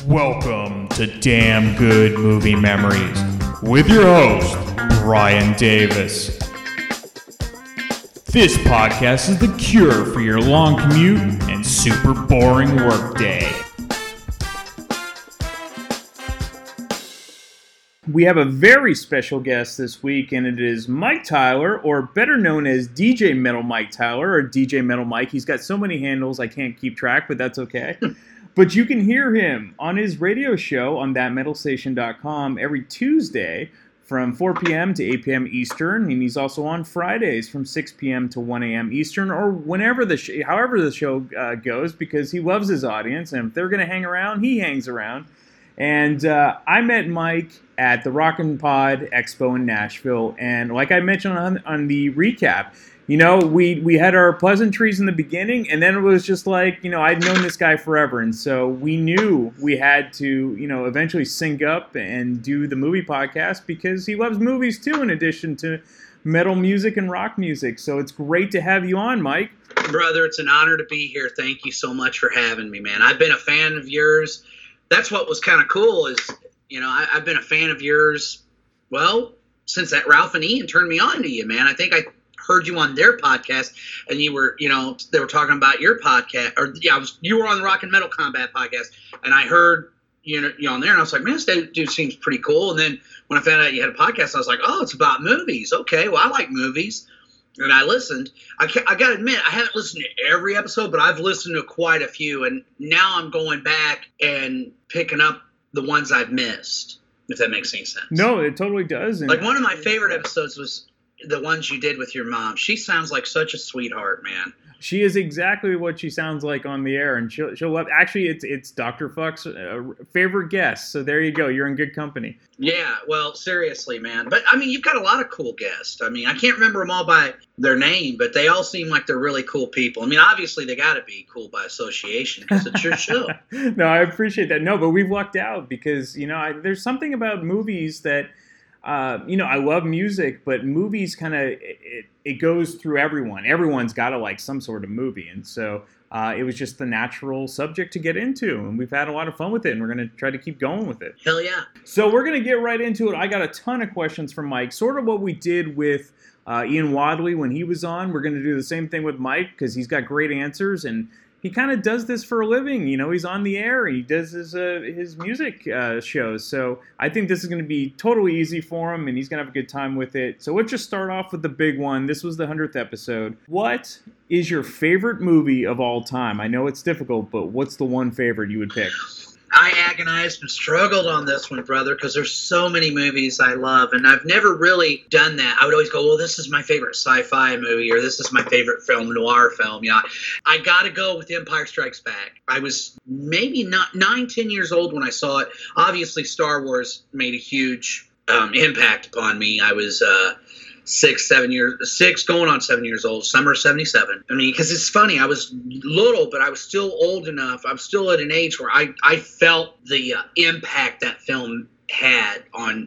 Welcome to Damn Good Movie Memories with your host, Brian Davis. This podcast is the cure for your long commute and super boring workday. We have a very special guest this week, and it is Mike Tyler, or better known as DJ Metal Mike Tyler, or DJ Metal Mike. He's got so many handles I can't keep track, but that's okay. But you can hear him on his radio show on thatmetalstation.com every Tuesday from 4 p.m. to 8 p.m. Eastern, and he's also on Fridays from 6 p.m. to 1 a.m. Eastern, or whenever however the show goes, because he loves his audience, and if they're going to hang around, he hangs around. And I met Mike at the Rockin' Pod Expo in Nashville, and like I mentioned on the recap, you know, we had our pleasantries in the beginning, and then it was just like, you know, I'd known this guy forever, and so we knew we had to, you know, eventually sync up and do the movie podcast because he loves movies too, in addition to metal music and rock music. So it's great to have you on, Mike. Brother, it's an honor to be here. Thank you so much for having me, man. I've been a fan of yours. That's what was kind of cool is, you know, I've been a fan of yours, well, since that Ralph and Ian turned me on to you, man. I think I heard you on their podcast, and you were, you know, they were talking about your podcast, or you were on the Rock and Metal Combat podcast, and I heard you on there, and I was like, man, this dude seems pretty cool. And then when I found out you had a podcast, I was like, oh, it's about movies. Okay, well, I like movies, and I listened. I got to admit, I haven't listened to every episode, but I've listened to quite a few, and now I'm going back and picking up the ones I've missed, if that makes any sense. No, it totally does. And like one of my favorite episodes was the ones you did with your mom. She sounds like such a sweetheart, man. She is exactly what she sounds like on the air, and she'll love. Actually, it's Dr. Fuck's favorite guest. So there you go. You're in good company. Yeah, well, seriously, man. But I mean, you've got a lot of cool guests. I mean, I can't remember them all by their name, but they all seem like they're really cool people. I mean, obviously they got to be cool by association because it's your show. No, I appreciate that. No, but we've lucked out because, you know, there's something about movies that. You know, I love music, but movies kind of, it goes through everyone. Everyone's got to like some sort of movie. And so it was just the natural subject to get into. And we've had a lot of fun with it, and we're going to try to keep going with it. Hell yeah. So we're going to get right into it. I got a ton of questions from Mike, sort of what we did with Ian Wadley when he was on. We're going to do the same thing with Mike because he's got great answers, and he kind of does this for a living. You know, he's on the air. He does his music shows. So I think this is going to be totally easy for him, and he's going to have a good time with it. So let's just start off with the big one. This was the 100th episode. What is your favorite movie of all time? I know it's difficult, but what's the one favorite you would pick? I agonized and struggled on this one, brother, because there's so many movies I love, and I've never really done that. I would always go, well, this is my favorite sci-fi movie, or this is my favorite film noir film. You know, I got to go with Empire Strikes Back. I was maybe not 9-10 years old when I saw it. Obviously, Star Wars made a huge impact upon me. I was 6 going on 7 years old, summer of 77. I mean, because it's funny, I was little, but I was still old enough. I'm still at an age where I felt the impact that film had on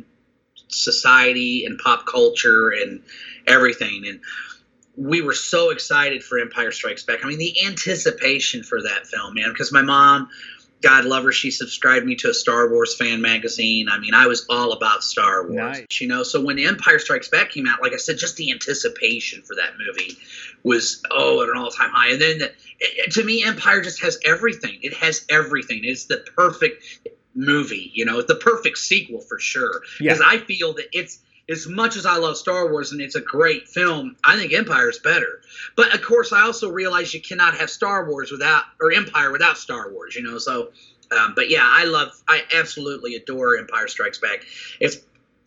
society and pop culture and everything. And we were so excited for Empire Strikes Back. I mean, the anticipation for that film, man, because my mom, God love her, she subscribed me to a Star Wars fan magazine. I mean, I was all about Star Wars, nice. You know. So when Empire Strikes Back came out, like I said, just the anticipation for that movie was, at an all-time high. And then, to me, Empire just has everything. It has everything. It's the perfect movie, you know. It's the perfect sequel for sure. Because I feel that it's, as much as I love Star Wars and it's a great film, I think Empire is better. But of course, I also realize you cannot have Empire without Star Wars, you know. So, but yeah, I absolutely adore Empire Strikes Back. It's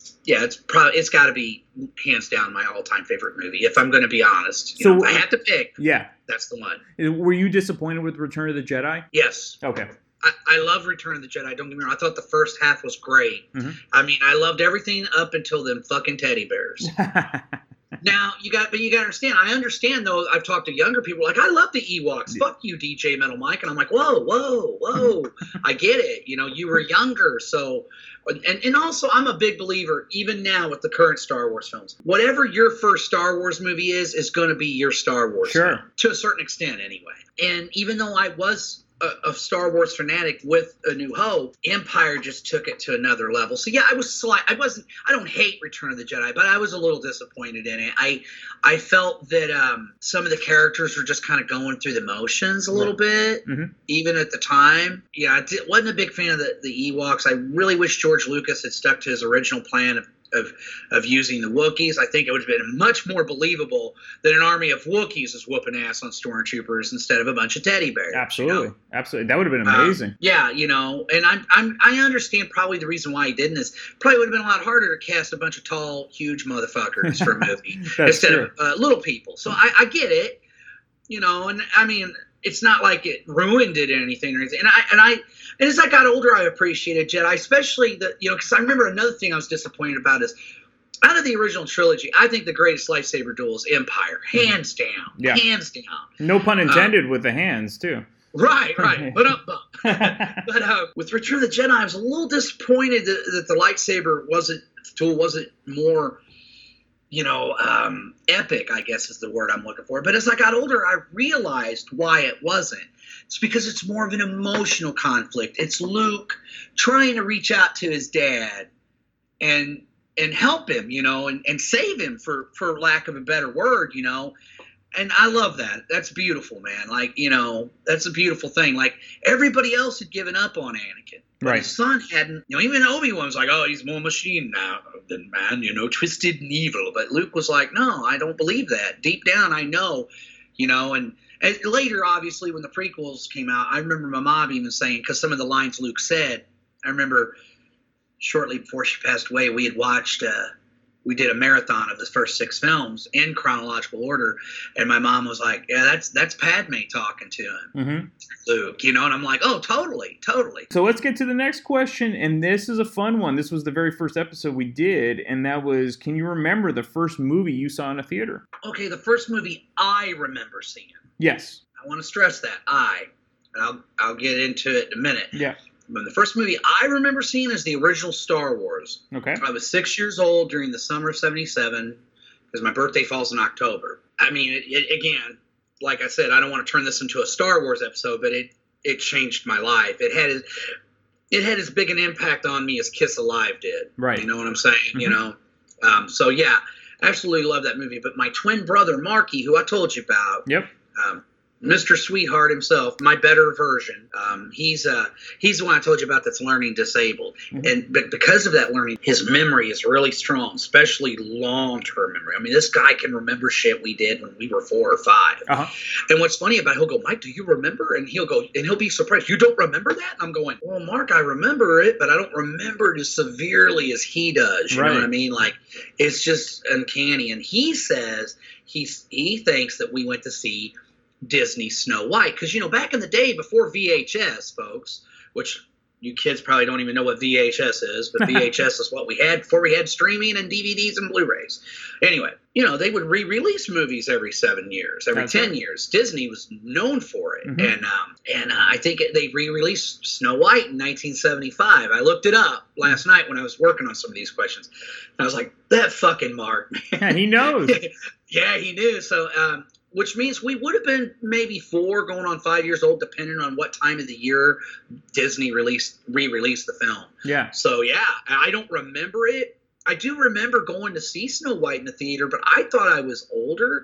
got to be hands down my all-time favorite movie, if I'm going to be honest. You know, if I had to pick, that's the one. Were you disappointed with Return of the Jedi? Yes. Okay. I love Return of the Jedi. Don't get me wrong. I thought the first half was great. Mm-hmm. I mean, I loved everything up until them fucking teddy bears. Now, you got to understand. I understand, though. I've talked to younger people like, I love the Ewoks. Fuck you, DJ Metal Mike. And I'm like, whoa. I get it. You know, you were younger. So, and also, I'm a big believer, even now with the current Star Wars films. Whatever your first Star Wars movie is going to be your Star Wars film, to a certain extent, anyway. And even though I was a Star Wars fanatic with A New Hope, Empire just took it to another level. So yeah, I don't hate Return of the Jedi, but I was a little disappointed in it. I felt that some of the characters were just kind of going through the motions a little bit, even at the time. Yeah, wasn't a big fan of the Ewoks. I really wish George Lucas had stuck to his original plan of using the Wookiees. I think it would have been much more believable that an army of Wookiees is whooping ass on stormtroopers instead of a bunch of teddy bears. Absolutely, absolutely, that would have been amazing. Yeah, and I understand probably the reason why he didn't is probably would have been a lot harder to cast a bunch of tall, huge motherfuckers for a movie instead of little people. So I get it, and I mean, it's not like it ruined it or anything. And as I got older, I appreciated Jedi, especially because I remember another thing I was disappointed about is out of the original trilogy, I think the greatest lightsaber duel is Empire, hands down, hands down. No pun intended with the hands too. Right. But with Return of the Jedi, I was a little disappointed that the lightsaber wasn't more, epic, I guess is the word I'm looking for. But as I got older, I realized why it wasn't. It's because it's more of an emotional conflict. It's Luke trying to reach out to his dad and help him, and save him for lack of a better word, And I love that. That's beautiful, man. Like, that's a beautiful thing. Like, everybody else had given up on Anakin. But his son hadn't. Even Obi-Wan was like, oh, he's more machine now than man, twisted and evil. But Luke was like, no, I don't believe that. Deep down, I know, and later, obviously, when the prequels came out, I remember my mom even saying, because some of the lines Luke said, I remember shortly before she passed away, we had watched we did a marathon of the first 6 films in chronological order, and my mom was like, yeah, that's Padme talking to him, Luke, and I'm like, oh, totally. So let's get to the next question, and this is a fun one. This was the very first episode we did, and that was, can you remember the first movie you saw in a theater? Okay, the first movie I remember seeing. Yes. I want to stress that, and I'll get into it in a minute. Yeah. But the first movie I remember seeing is the original Star Wars. Okay. I was 6 years old during the summer of '77 because my birthday falls in October. I mean, again, like I said, I don't want to turn this into a Star Wars episode, but it changed my life. It had as big an impact on me as Kiss Alive did. Right. You know what I'm saying? So yeah, absolutely love that movie. But my twin brother Marky, who I told you about. Yep. Mr. Sweetheart himself, my better version. He's the one I told you about that's learning disabled, but because of that learning, his memory is really strong, especially long-term memory. I mean, this guy can remember shit we did when we were 4 or 5. And what's funny about it, he'll go, Mike, do you remember? And he'll be surprised. You don't remember that? And I'm going, well, Mark, I remember it, but I don't remember it as severely as he does. You know what I mean? Like, it's just uncanny. And he says he thinks that we went to see Disney Snow White, because back in the day before VHS, folks, which you kids probably don't even know what VHS is, but VHS is what we had before we had streaming and DVDs and Blu-rays. Anyway, they would re-release movies every 7 years, every 10 years. Disney was known for it, and I think they re-released Snow White in 1975. I looked it up last night when I was working on some of these questions, and I was like, that fucking Mark, man. He knows. Yeah, he knew. So, which means we would have been maybe 4 going on 5 years old, depending on what time of the year Disney re-released the film. Yeah. So, yeah, I don't remember it. I do remember going to see Snow White in the theater, but I thought I was older.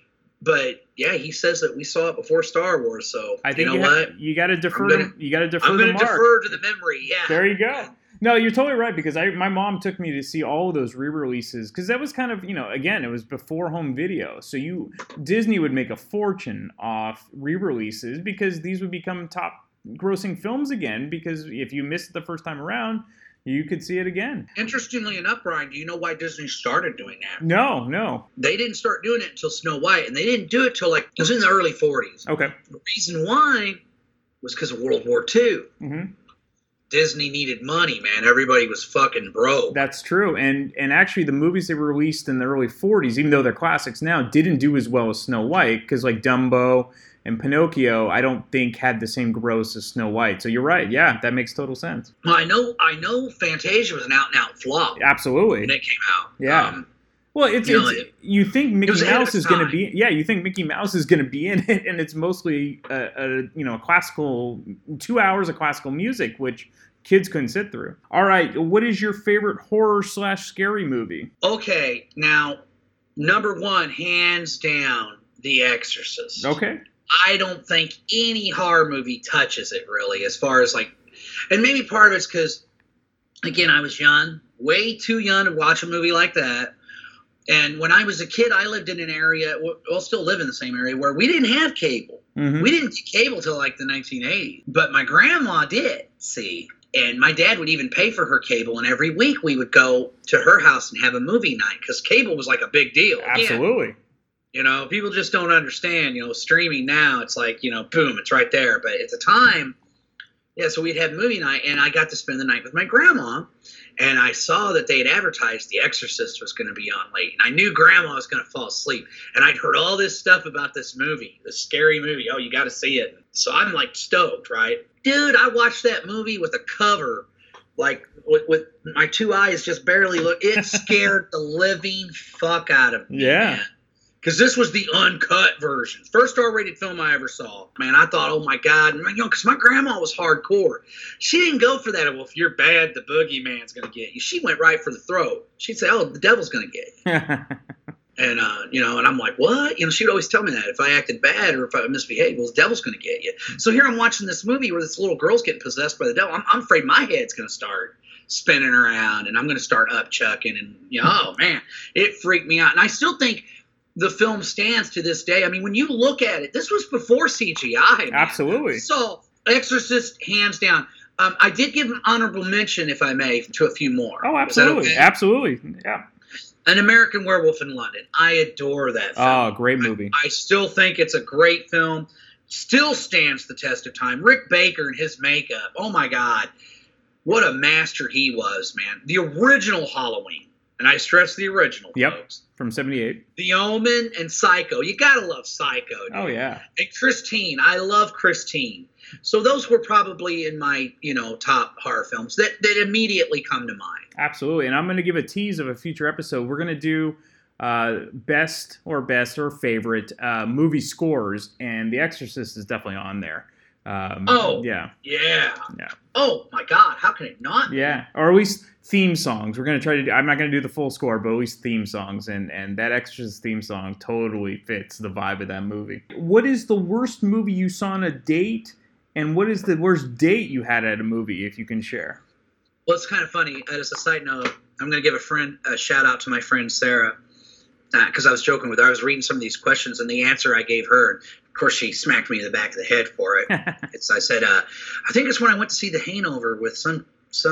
But, yeah, he says that we saw it before Star Wars, so I think what? You got to defer to Mark. I'm going to defer to the memory, yeah. There you go. No, you're totally right, because my mom took me to see all of those re-releases, because that was kind of, again, it was before home video. So Disney would make a fortune off re-releases, because these would become top grossing films again, because if you missed it the first time around, you could see it again. Interestingly enough, Brian, do you know why Disney started doing that? No. They didn't start doing it until Snow White, and they didn't do it till it was in the early 40s. Okay. The reason why was because of World War II. Mm-hmm. Disney needed money, man. Everybody was fucking broke. That's true. And actually, the movies they released in the early 40s, even though they're classics now, didn't do as well as Snow White, because like Dumbo and Pinocchio, I don't think had the same gross as Snow White. So you're right. Yeah, that makes total sense. Well, I know Fantasia was an out-and-out flop. Absolutely. When it came out. Yeah. Well, you think Mickey Mouse is going to be, you think Mickey Mouse is going to be in it, and it's mostly a classical 2 hours of classical music, which kids couldn't sit through. All right, what is your favorite horror/scary movie? Okay, now number one, hands down, The Exorcist. Okay. I don't think any horror movie touches it really, as far as like, and maybe part of it's because, again, I was young, way too young to watch a movie like that. And when I was a kid, I lived in an area, well, still live in the same area, where we didn't have cable. Mm-hmm. We didn't get cable till like the 1980s. But my grandma did, see. And my dad would even pay for her cable. And every week we would go to her house and have a movie night because cable was like a big deal. Absolutely. Again, people just don't understand, streaming now, it's like, boom, it's right there. But at the time, so we'd have movie night, and I got to spend the night with my grandma. And I saw that they had advertised The Exorcist was going to be on late. And I knew Grandma was going to fall asleep. And I'd heard all this stuff about this movie, this scary movie. Oh, you got to see it. So I'm like stoked, right? Dude, I watched that movie with a cover, like with my two eyes just barely look. It scared the living fuck out of me. Yeah. Because this was the uncut version. First R-rated film I ever saw. Man, I thought, oh, my God. Because my grandma was hardcore. She didn't go for that. Well, if you're bad, the boogeyman's going to get you. She went right for the throat. She'd say, oh, the devil's going to get you. And, and I'm like, what? She'd always tell me that. If I acted bad or if I misbehaved, well, the devil's going to get you. So here I'm watching this movie where this little girl's getting possessed by the devil. I'm afraid my head's going to start spinning around, and I'm going to start upchucking. And, oh, man, it freaked me out. And I still think the film stands to this day. I mean, when you look at it, this was before CGI. Man. Absolutely. So, Exorcist, hands down. I did give an honorable mention, if I may, to a few more. Oh, absolutely. Okay? Absolutely. Yeah. An American Werewolf in London. I adore that film. Oh, great movie. I still think it's a great film. Still stands the test of time. Rick Baker and his makeup. Oh, my God. What a master he was, man. The original Halloween. And I stress the original, folks. From 78. The Omen and Psycho. You gotta love Psycho, dude. Oh, yeah. And Christine. I love Christine. So those were probably in my, top horror films that immediately come to mind. Absolutely. And I'm going to give a tease of a future episode. We're going to do best or favorite movie scores, and The Exorcist is definitely on there. Yeah. Oh my God, how can it not be? Yeah, or at least theme songs. We're gonna try to. I'm not gonna do the full score, but at least theme songs, and that Exorcist theme song totally fits the vibe of that movie. What is the worst movie you saw on a date, and what is the worst date you had at a movie, if you can share? Well, it's kind of funny. As a side note, I'm gonna give a shout out to my friend Sarah. Because I was joking with her. I was reading some of these questions, and the answer I gave her, and of course, she smacked me in the back of the head for it. I said, I think it's when I went to see The Hangover with some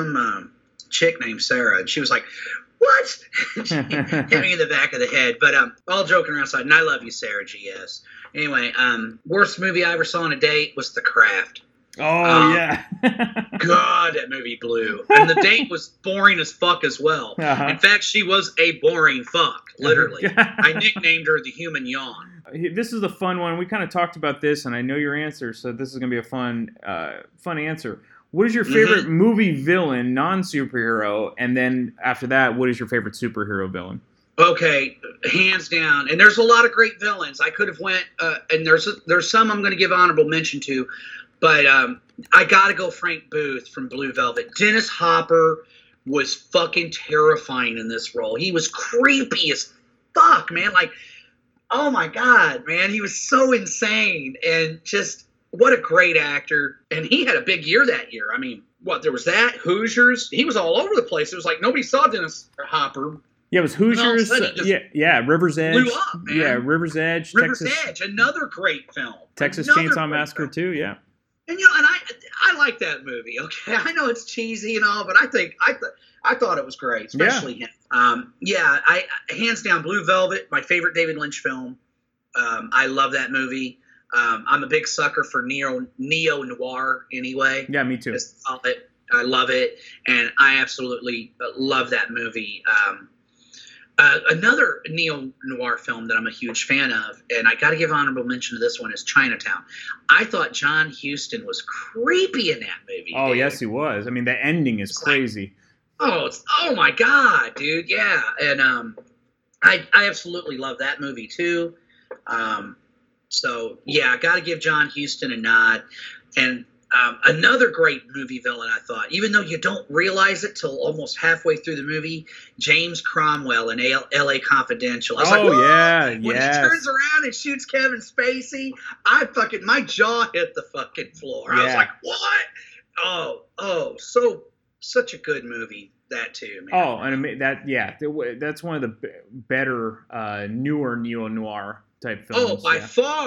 chick named Sarah, and she was like, what? She hit me in the back of the head. But all joking around aside, and I love you, Sarah GS. Anyway, worst movie I ever saw on a date was The Craft. Oh, yeah. God, that movie blew. And the date was boring as fuck as well. Uh-huh. In fact, she was a boring fuck, literally. I nicknamed her the human yawn. This is a fun one. We kind of talked about this, and I know your answer, so this is going to be a fun answer. What is your favorite movie villain, non-superhero? And then after that, what is your favorite superhero villain? Okay, hands down. And there's a lot of great villains. I could have went, and there's some I'm going to give honorable mention to. But I got to go Frank Booth from Blue Velvet. Dennis Hopper was fucking terrifying in this role. He was creepy as fuck, man. Like, oh, my God, man. He was so insane. And just what a great actor. And he had a big year that year. I mean, there was that? Hoosiers? He was all over the place. It was like nobody saw Dennis Hopper. Yeah, it was Hoosiers. River's Edge. Blew up, man. Yeah, River's Edge. River's Edge, another great film. Texas Chainsaw Massacre, too, yeah. And and I like that movie. Okay, I know it's cheesy and all, but I thought it was great, especially him. I hands down Blue Velvet, my favorite David Lynch film. I love that movie. I'm a big sucker for neo noir anyway. Yeah, me too. I love it, and I absolutely love that movie. Another neo-noir film that I'm a huge fan of, and I got to give honorable mention to this one, is Chinatown. I thought John Huston was creepy in that movie. Oh, dude. Yes, he was. I mean, the ending is crazy. Oh my God, dude, yeah. And I absolutely love that movie too. So yeah, I got to give John Huston a nod. And another great movie villain, I thought, even though you don't realize it till almost halfway through the movie, James Cromwell in L.A. Confidential. I was like, yeah, when he turns around and shoots Kevin Spacey, my jaw hit the fucking floor. I was like, what? Such a good movie. That too, man. Oh, and that's one of the better newer neo-noir type films. Oh, by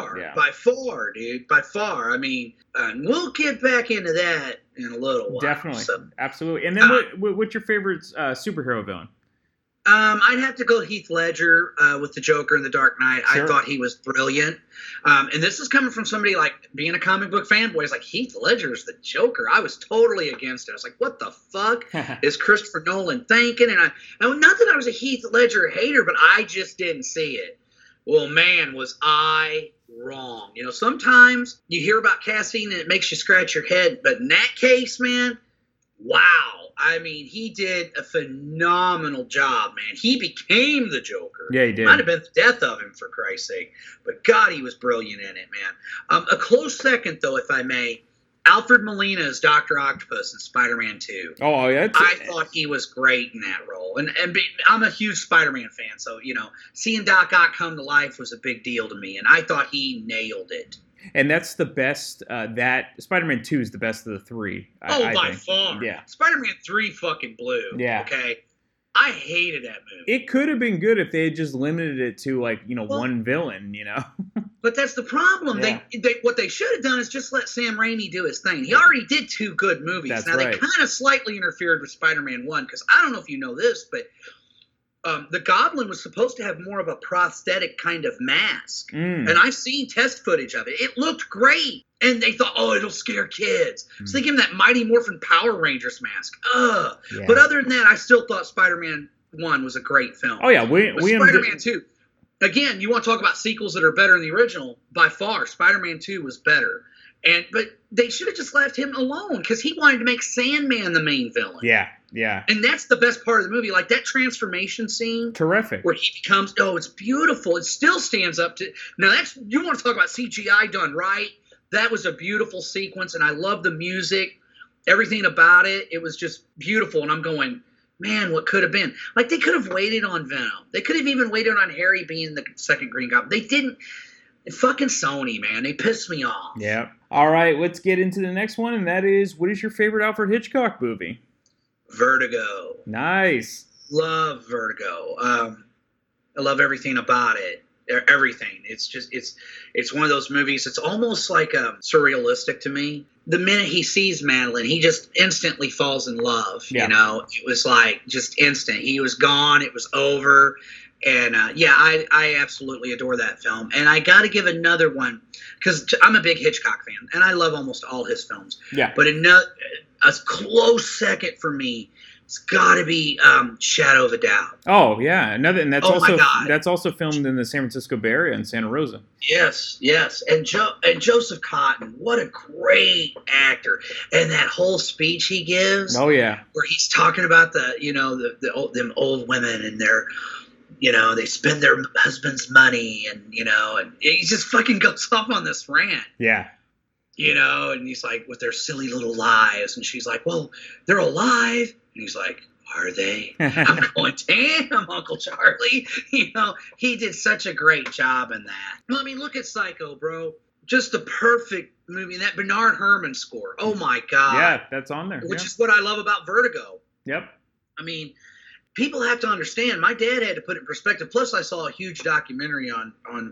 far, dude, by far. I mean, we'll get back into that in a little while. Definitely, absolutely. And then, what's your favorite superhero villain? I'd have to go Heath Ledger with the Joker in The Dark Knight. Sure. I thought he was brilliant. And this is coming from somebody like being a comic book fanboy. It's like, Heath Ledger's the Joker. I was totally against it. I was like, what the fuck is Christopher Nolan thinking? And not that I was a Heath Ledger hater, but I just didn't see it. Well, man, was I wrong. You know, sometimes you hear about casting and it makes you scratch your head. But in that case, man, wow. I mean, he did a phenomenal job, man. He became the Joker. Yeah, he did. Might have been the death of him, for Christ's sake. But, God, he was brilliant in it, man. A close second, though, if I may, Alfred Molina as Dr. Octopus in Spider-Man 2. Oh, yeah. I thought he was great in that role. And I'm a huge Spider-Man fan, so, you know, seeing Doc Ock come to life was a big deal to me. And I thought he nailed it. And that's the best. That Spider-Man 2 is the best of the three. I by think. far. Yeah. Spider-Man 3 fucking blew. Yeah. Okay. I hated that movie. It could have been good if they had just limited it to one villain, you know. But that's the problem. Yeah. They what they should have done is just let Sam Raimi do his thing. He already did 2 good movies. That's now right. They kind of slightly interfered with Spider-Man 1 because I don't know if you know this, but the Goblin was supposed to have more of a prosthetic kind of mask. And I've seen test footage of it. It looked great. And they thought, it'll scare kids. So they gave him that Mighty Morphin Power Rangers mask. Yeah. But other than that, I still thought Spider-Man 1 was a great film. Oh, yeah. Spider-Man 2. Again, you want to talk about sequels that are better than the original? By far, Spider-Man 2 was better. But they should have just left him alone because he wanted to make Sandman the main villain. Yeah, yeah. And that's the best part of the movie. Like that transformation scene. Terrific. Where he becomes, it's beautiful. It still stands up to. Now, you want to talk about CGI done right. That was a beautiful sequence, and I love the music. Everything about it. It was just beautiful. And I'm going, man, what could have been? Like, they could have waited on Venom. They could have even waited on Harry being the second Green Goblin. They didn't. Fucking Sony, man. They pissed me off. Yeah. All right, let's get into the next one, and that is, what is your favorite Alfred Hitchcock movie? Vertigo. Nice. Love Vertigo. I love everything about it. Everything. It's just, it's one of those movies. It's almost like surrealistic to me. The minute he sees Madeline, he just instantly falls in love. Yeah. You know, it was like just instant. He was gone. It was over. And I absolutely adore that film. And I got to give another one because I'm a big Hitchcock fan, and I love almost all his films. Yeah. But a close second for me, it's got to be Shadow of a Doubt. Oh yeah, and that's also filmed in the San Francisco Bay Area in Santa Rosa. Yes, and Joseph Cotton, what a great actor, and that whole speech he gives. Oh yeah, where he's talking about them old women and their. You know, they spend their husband's money and he just fucking goes off on this rant. Yeah. You know, and he's like, with their silly little lives. And she's like, well, they're alive. And he's like, are they? I'm going, damn, Uncle Charlie. You know, he did such a great job in that. Well, I mean, look at Psycho, bro. Just the perfect movie. And that Bernard Herrmann score. Oh, my God. Yeah, that's on there. Which is what I love about Vertigo. Yep. I mean, people have to understand. My dad had to put it in perspective. Plus, I saw a huge documentary on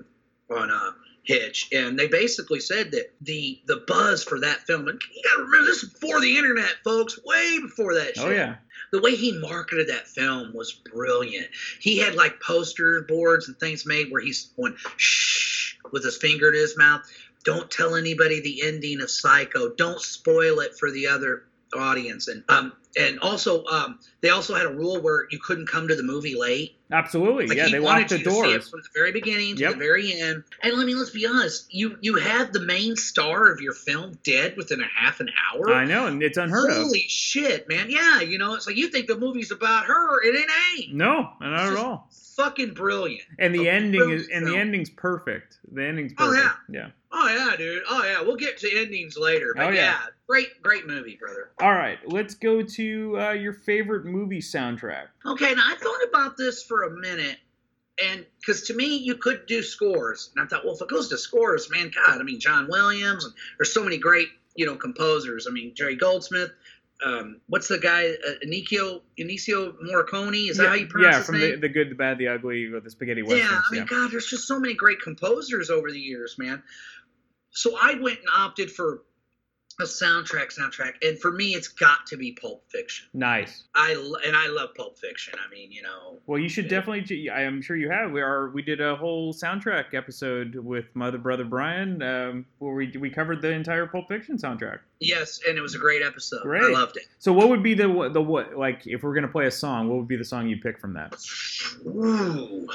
Hitch, and they basically said that the buzz for that film. And you got to remember, this is before the internet, folks. Way before that shit. Oh yeah. The way he marketed that film was brilliant. He had like poster boards and things made where he's going shh with his finger to his mouth. Don't tell anybody the ending of Psycho. Don't spoil it for the other audience. And also they also had a rule where you couldn't come to the movie late. Absolutely. Like Yeah, he they wanted locked the you to see it doors. from the very beginning to Yep. the very end. And let's be honest, you have the main star of your film dead within a half an hour. I know, and it's unheard of. Holy shit, man! Yeah, it's like you think the movie's about her, it ain't. No, not It's at just all. Fucking brilliant. And the A ending brilliant and the film. ending's perfect. The ending's Oh, perfect. yeah. Yeah. Oh yeah, dude. Oh yeah, we'll get to endings later. But Oh, yeah. great movie, brother. All right, let's go to your favorite movie soundtrack. Okay, now I thought about this for a minute, and because to me, you could do scores, and I thought, well, if it goes to scores, man, God, I mean, John Williams, and there's so many great, composers. I mean, Jerry Goldsmith. What's the guy? Inicio Morricone? Is that how you pronounce his from name? the Good, the Bad, the Ugly, or the Spaghetti Westerns. Yeah, I mean, God, there's just so many great composers over the years, man. So I went and opted for a soundtrack, and for me, it's got to be Pulp Fiction. Nice. I love Pulp Fiction. I mean, Well, you should definitely. I am sure you have. We did a whole soundtrack episode with my other brother Brian, where we covered the entire Pulp Fiction soundtrack. Yes, and it was a great episode. Great. I loved it. So, what would be the what? Like, if we're gonna play a song, what would be the song you pick from that? Ooh,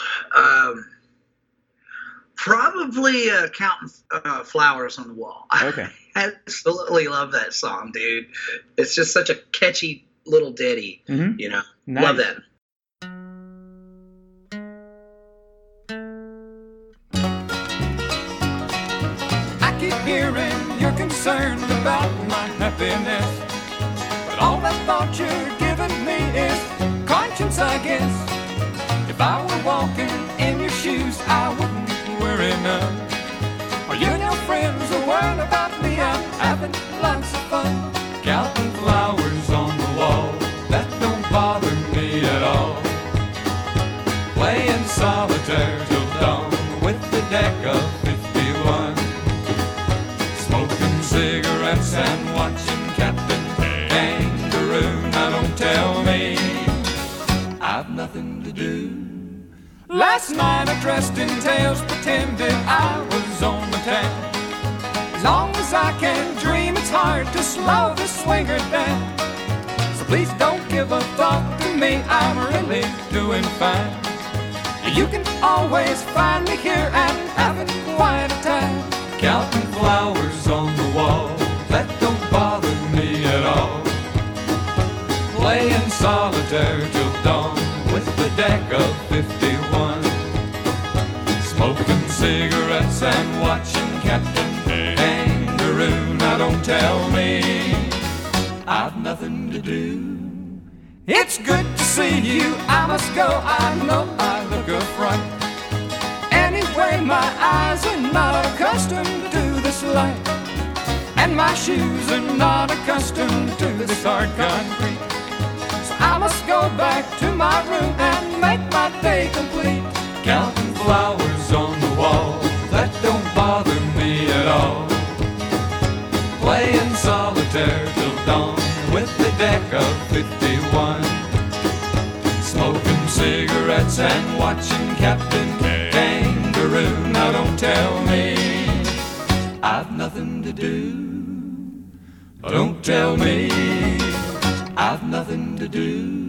probably counting flowers on the wall. Okay. I absolutely love that song, dude. It's just such a catchy little ditty. Mm-hmm. Nice. Love that. I keep hearing you're concerned about my happiness, but all that thought you're giving me is conscience, I guess. If I were walking in your shoes, I wouldn't worry none. Are you and your friends are worried about me? I'm having lots of fun. Counting flowers on the wall, that don't bother me at all. Playing solitaire till dawn with the deck of 51. Smoking cigarettes and watching Captain Kangaroo. Now don't tell me I've nothing to do. Last night I dressed in tails, pretended I was on the town. As long as I can dream, it's hard to slow the swinger down. So please don't give a thought to me, I'm really doing fine. You can always find me here and having quite a time. Counting flowers on the wall, that don't bother me at all. Playing solitaire till dawn with the deck of 51. Smoking cigarettes and watching Captain Kangaroo. Now don't tell me I've nothing to do. It's good to see you, I must go, I know I look a fright. Anyway, my eyes are not accustomed to this light, and my shoes are not accustomed to this hard concrete. So I must go back to my room and make my day complete. Counting flowers on the wall, that don't bother me at all. Playing solitaire till dawn with the deck of 51. Smoking cigarettes and watching Captain Kangaroo. Now don't tell me I've nothing to do. Don't tell me I've nothing to do.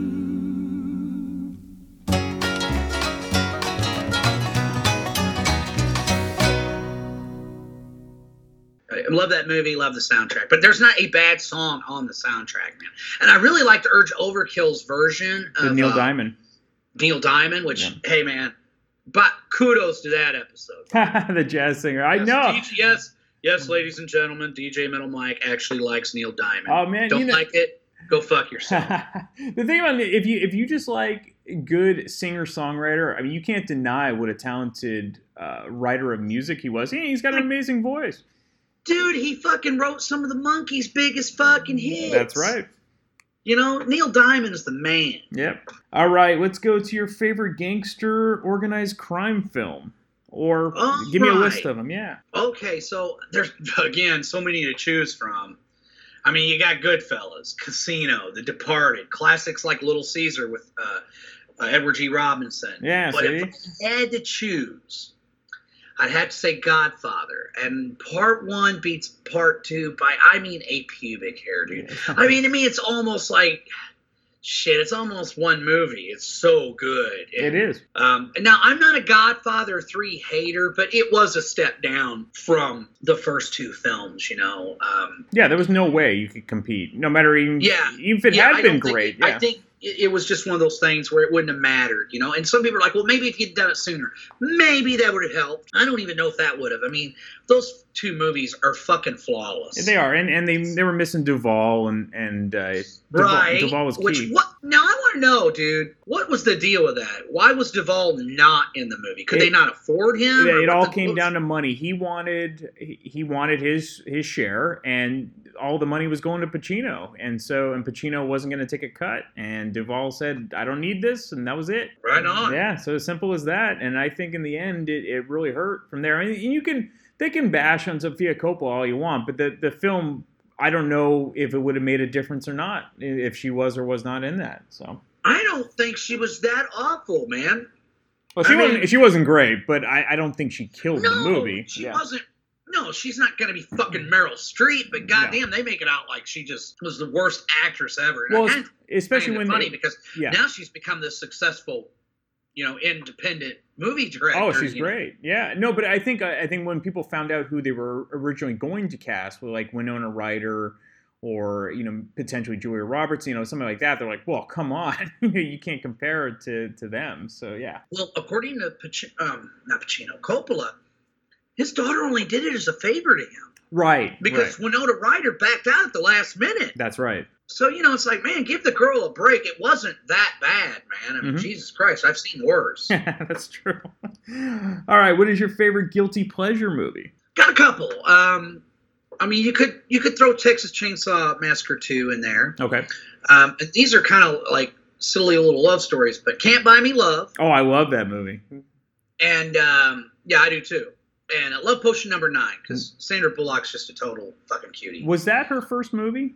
I love that movie, love the soundtrack. But there's not a bad song on the soundtrack, man. And I really liked Urge Overkill's version of Neil Diamond. Neil Diamond, which, hey, man, but kudos to that episode. The jazz singer. I know. Yes, ladies and gentlemen, DJ Metal Mike actually likes Neil Diamond. Oh, man. Don't like it? Go fuck yourself. The thing about it, if you just like good singer-songwriter, I mean, you can't deny what a talented writer of music he was. He's got an amazing voice. Dude, he fucking wrote some of the Monkees' biggest fucking hits. That's right. Neil Diamond's the man. Yep. All right, let's go to your favorite gangster organized crime film. Or give me a list of them, yeah. Okay, so there's, again, so many to choose from. I mean, you got Goodfellas, Casino, The Departed, classics like Little Caesar with Edward G. Robinson. Yeah, but see? if I had to choose, I'd have to say Godfather. And part one beats part two by, a pubic hair, dude. I mean, to me, it's almost like shit, it's almost one movie. It's so good. It is. Now, I'm not a Godfather 3 hater, but it was a step down from the first two films, you know. Yeah, there was no way you could compete, no matter even if it had been great. I think it was just one of those things where it wouldn't have mattered, you know. And some people are like, well, maybe if you'd done it sooner, maybe that would have helped. I don't even know if that would have. I mean, those two movies are fucking flawless. They are, and they were missing Duvall, and right. Duvall was key. Now I want to know, dude, what was the deal with that? Why was Duvall not in the movie? Could they not afford him? It all came down to money. He wanted his share, and all the money was going to Pacino, and Pacino wasn't going to take a cut, and Duvall said, "I don't need this," and that was it. Right on. Yeah, so as simple as that. And I think in the end, it really hurt from there. And they can bash on Sofia Coppola all you want, but the film, I don't know if it would have made a difference or not if she was or was not in that. So I don't think she was that awful, man. Well, she wasn't great, but I don't think she killed the movie. She wasn't. No, she's not going to be fucking Meryl Streep, but goddamn, they make it out like she just was the worst actress ever. And well, especially when funny because now she's become this successful, you know, independent movie director. Oh, she's great. Yeah, no, but I think when people found out who they were originally going to cast, with like Winona Ryder or, you know, potentially Julia Roberts, you know, something like that, they're like, well, come on, you can't compare it to them. So yeah. Well, according to Coppola, his daughter only did it as a favor to him. Right. Because Winona Ryder backed out at the last minute. That's right. So, you know, it's like, man, give the girl a break. It wasn't that bad, man. I mean, Jesus Christ, I've seen worse. That's true. All right, what is your favorite guilty pleasure movie? Got a couple. I mean, you could throw Texas Chainsaw Massacre 2 in there. Okay. These are kind of like silly little love stories, but Can't Buy Me Love. Oh, I love that movie. And, yeah, I do too. And Love Potion number 9, because Sandra Bullock's just a total fucking cutie. Was that her first movie?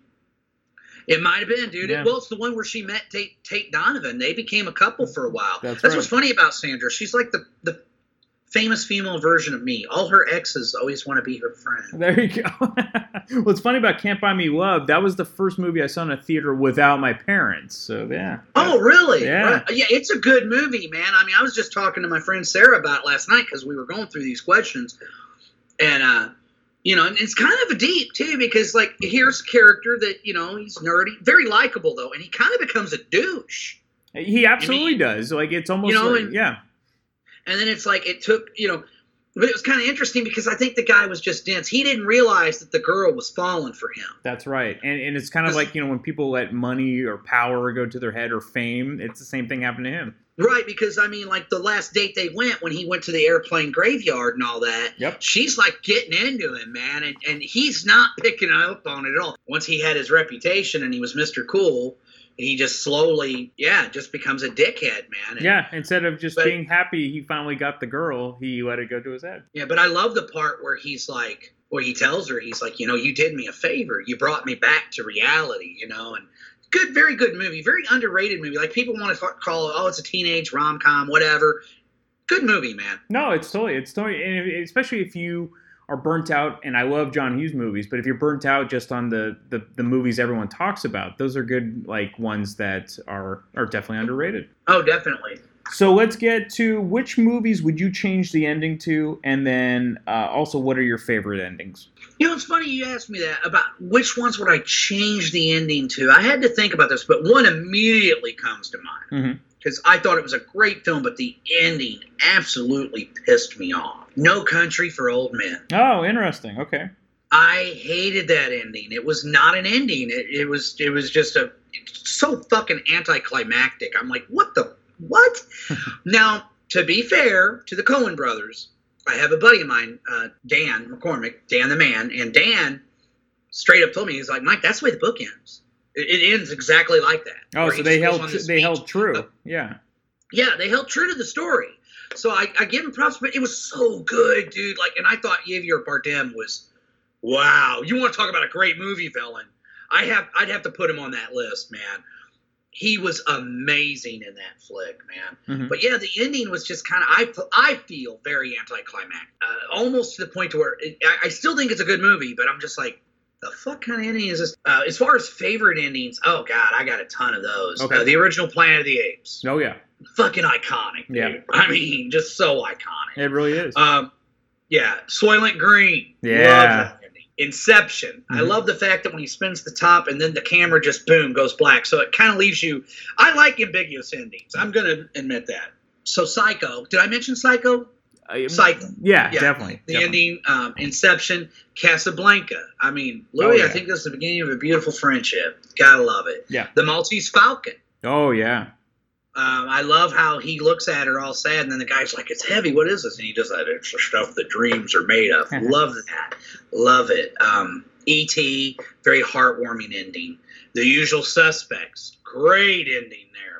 It might have been, dude. Yeah. Well, it's the one where she met Tate Donovan. They became a couple for a while. That's right. What's funny about Sandra. She's like the famous female version of me. All her exes always want to be her friend. There you go. What's funny about Can't Buy Me Love, that was the first movie I saw in a theater without my parents. So, yeah. Oh, really? Yeah. Right. Yeah, it's a good movie, man. I mean, I was just talking to my friend Sarah about it last night because we were going through these questions. And, you know, and it's kind of deep, too, because, like, here's a character that, you know, he's nerdy. Very likable, though, and he kind of becomes a douche. He absolutely does. Like, it's almost yeah. And then it's like it took, you know, but it was kind of interesting because I think the guy was just dense. He didn't realize that the girl was falling for him. That's right. And it's kind of like, you know, when people let money or power go to their head or fame, it's the same thing happened to him. Right, because, I mean, like the last date they went when he went to the airplane graveyard and all that, she's like getting into him, man, and he's not picking up on it at all. Once he had his reputation and he was Mr. Cool, he just slowly, just becomes a dickhead, man. And, instead of just being happy he finally got the girl, he let it go to his head. Yeah, but I love the part where he's like, where he tells her, he's like, you know, you did me a favor. You brought me back to reality, you know, and good, very good movie, very underrated movie. Like people want to call it, oh, it's a teenage rom-com, whatever. Good movie, man. No, it's totally, and especially if you are burnt out, and I love John Hughes movies, but if you're burnt out just on the movies everyone talks about, those are good, like, ones that are definitely underrated. Oh, definitely. So let's get to which movies would you change the ending to, and then also what are your favorite endings? You know, it's funny you asked me that, about which ones would I change the ending to. I had to think about this, but one immediately comes to mind. Because I thought it was a great film, but the ending absolutely pissed me off. No Country for Old Men. Oh, interesting. Okay. I hated that ending. It was not an ending. It was just so fucking anticlimactic. I'm like, what? Now, to be fair to the Coen brothers, I have a buddy of mine, Dan McCormick, Dan the Man, and Dan straight up told me, he's like, Mike, that's the way the book ends. It ends exactly like that. Oh, so they held true. Yeah. Yeah, they held true to the story. So I give him props, but it was so good, dude. Like, and I thought Javier Bardem was, wow. You want to talk about a great movie villain? I'd have to put him on that list, man. He was amazing in that flick, man. But yeah, the ending was just kind of, I feel very anticlimactic, almost to the point to where I still think it's a good movie, but I'm just like, the fuck kind of ending is this? As far as favorite endings, oh God, I got a ton of those. Okay. The original Planet of the Apes. Oh yeah, Fucking iconic, dude. Yeah. I mean, just so iconic. it really is. Yeah, Soylent Green. Yeah. Love that ending. Inception. I Mhm. love the fact that when he spins the top and then the camera just boom goes black. So it kind of leaves you. I like ambiguous endings. I'm gonna admit that. So Psycho. Did I mention Psycho? Psycho. Yeah, Yeah. definitely. The definitely. ending, Inception, Casablanca. I mean, Louis, yeah. I think this is the beginning of a beautiful friendship. Gotta love it. Yeah. The Maltese Falcon. Oh yeah. I love how he looks at her all sad, and then the guy's like, "It's heavy. What is this?" And he does that. It's the stuff that dreams are made of. Love that. Love it. E.T. Very heartwarming ending. The Usual Suspects. Great ending there,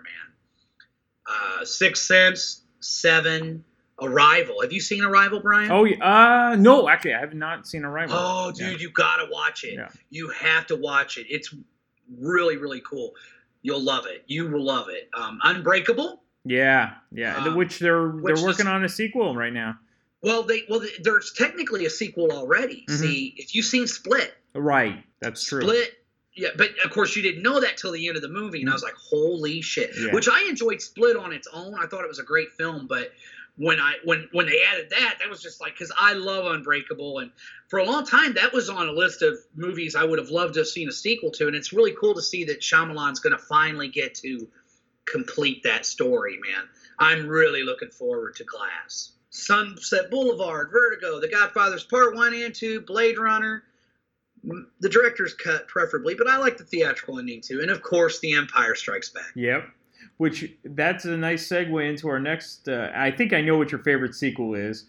man. Sixth Sense. Seven. Arrival. Have you seen Arrival, Brian? Oh yeah. No, actually, I have not seen Arrival. Oh, dude, you gotta watch it. Yeah. You have to watch it. It's really, really cool. You'll love it. You will love it. Unbreakable. Yeah. Which they're which working is- on a sequel right now. Well, there's technically a sequel already. Mhm. See, if you've seen Split, Right. That's true. Split. Yeah, but of course you didn't know that till the end of the movie, and I was like, "Holy shit!" Yeah. Which I enjoyed Split on its own. I thought it was a great film, but when they added that was just like, because I love Unbreakable, and for a long time that was on a list of movies I would have loved to have seen a sequel to, and it's really cool to see that Shyamalan's going to finally get to complete that story, man. I'm really looking forward to Glass, Sunset Boulevard, Vertigo, The Godfathers Part 1 and 2, Blade Runner. The director's cut preferably, but I like the theatrical ending too, and of course, The Empire Strikes Back. Yep. Which that's a nice segue into our next. I think I know what your favorite sequel is.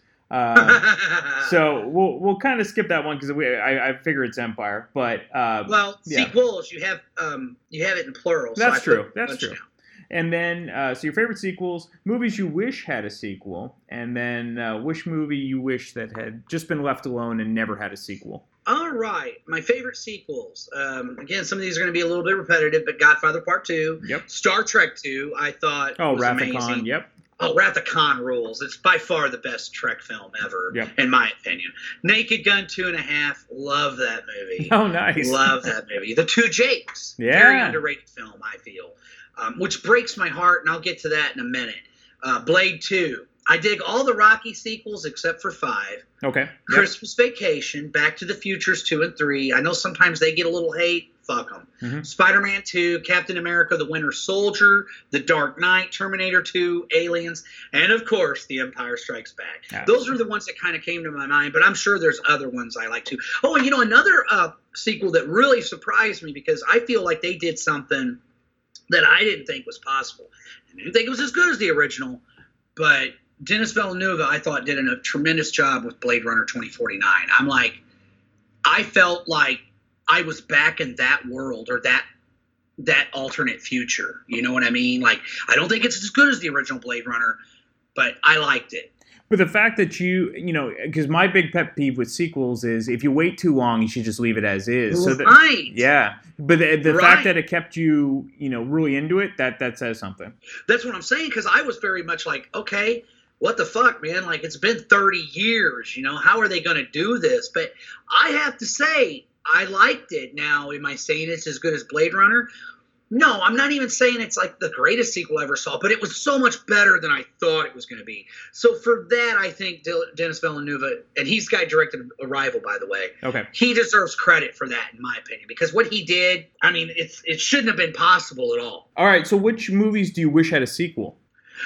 So we'll kind of skip that one because I figure it's Empire, but well, yeah. sequels you have it in plural. That's I true. put That's bunch true. down. And then so your favorite sequels, movies you wish had a sequel, and then which movie you wish that had just been left alone and never had a sequel. All right, my favorite sequels. Again, some of these are going to be a little bit repetitive, but Godfather Part 2, Yep. Star Trek 2, I thought was Wrath of amazing. Khan. Yep. Oh, Wrath of Khan rules. It's by far the best Trek film ever, Yep. in my opinion. Naked Gun 2.5, love that movie. Oh, nice. Love that movie. The Two Jakes, Yeah. very underrated film, I feel, which breaks my heart, and I'll get to that in a minute. Blade 2. I dig all the Rocky sequels except for 5. Okay. Yep. Christmas Vacation, Back to the Futures 2 and 3. I know sometimes they get a little hate. Fuck them. Mhm. Spider-Man 2, Captain America, The Winter Soldier, The Dark Knight, Terminator 2, Aliens, and of course, The Empire Strikes Back. Yeah. Those are the ones that kind of came to my mind, but I'm sure there's other ones I like too. Oh, and another sequel that really surprised me because I feel like they did something that I didn't think was possible. I didn't think it was as good as the original, but Denis Villeneuve, I thought, did a tremendous job with Blade Runner 2049. I'm like, I felt like I was back in that world or that alternate future. You know what I mean? Like, I don't think it's as good as the original Blade Runner, but I liked it. But the fact that because my big pet peeve with sequels is if you wait too long, you should just leave it as is. So that, Right. yeah. But the Right. fact that it kept you, really into it, that says something. That's what I'm saying, because I was very much like, okay, what the fuck, man? Like, it's been 30 years, how are they going to do this? But I have to say, I liked it. Now, am I saying it's as good as Blade Runner? No, I'm not even saying it's like the greatest sequel I ever saw, but it was so much better than I thought it was going to be. So for that, I think Denis Villeneuve, and he's the guy who directed Arrival, by the way. Okay. He deserves credit for that, in my opinion, because what he did, I mean, it shouldn't have been possible at all. All right. So which movies do you wish had a sequel?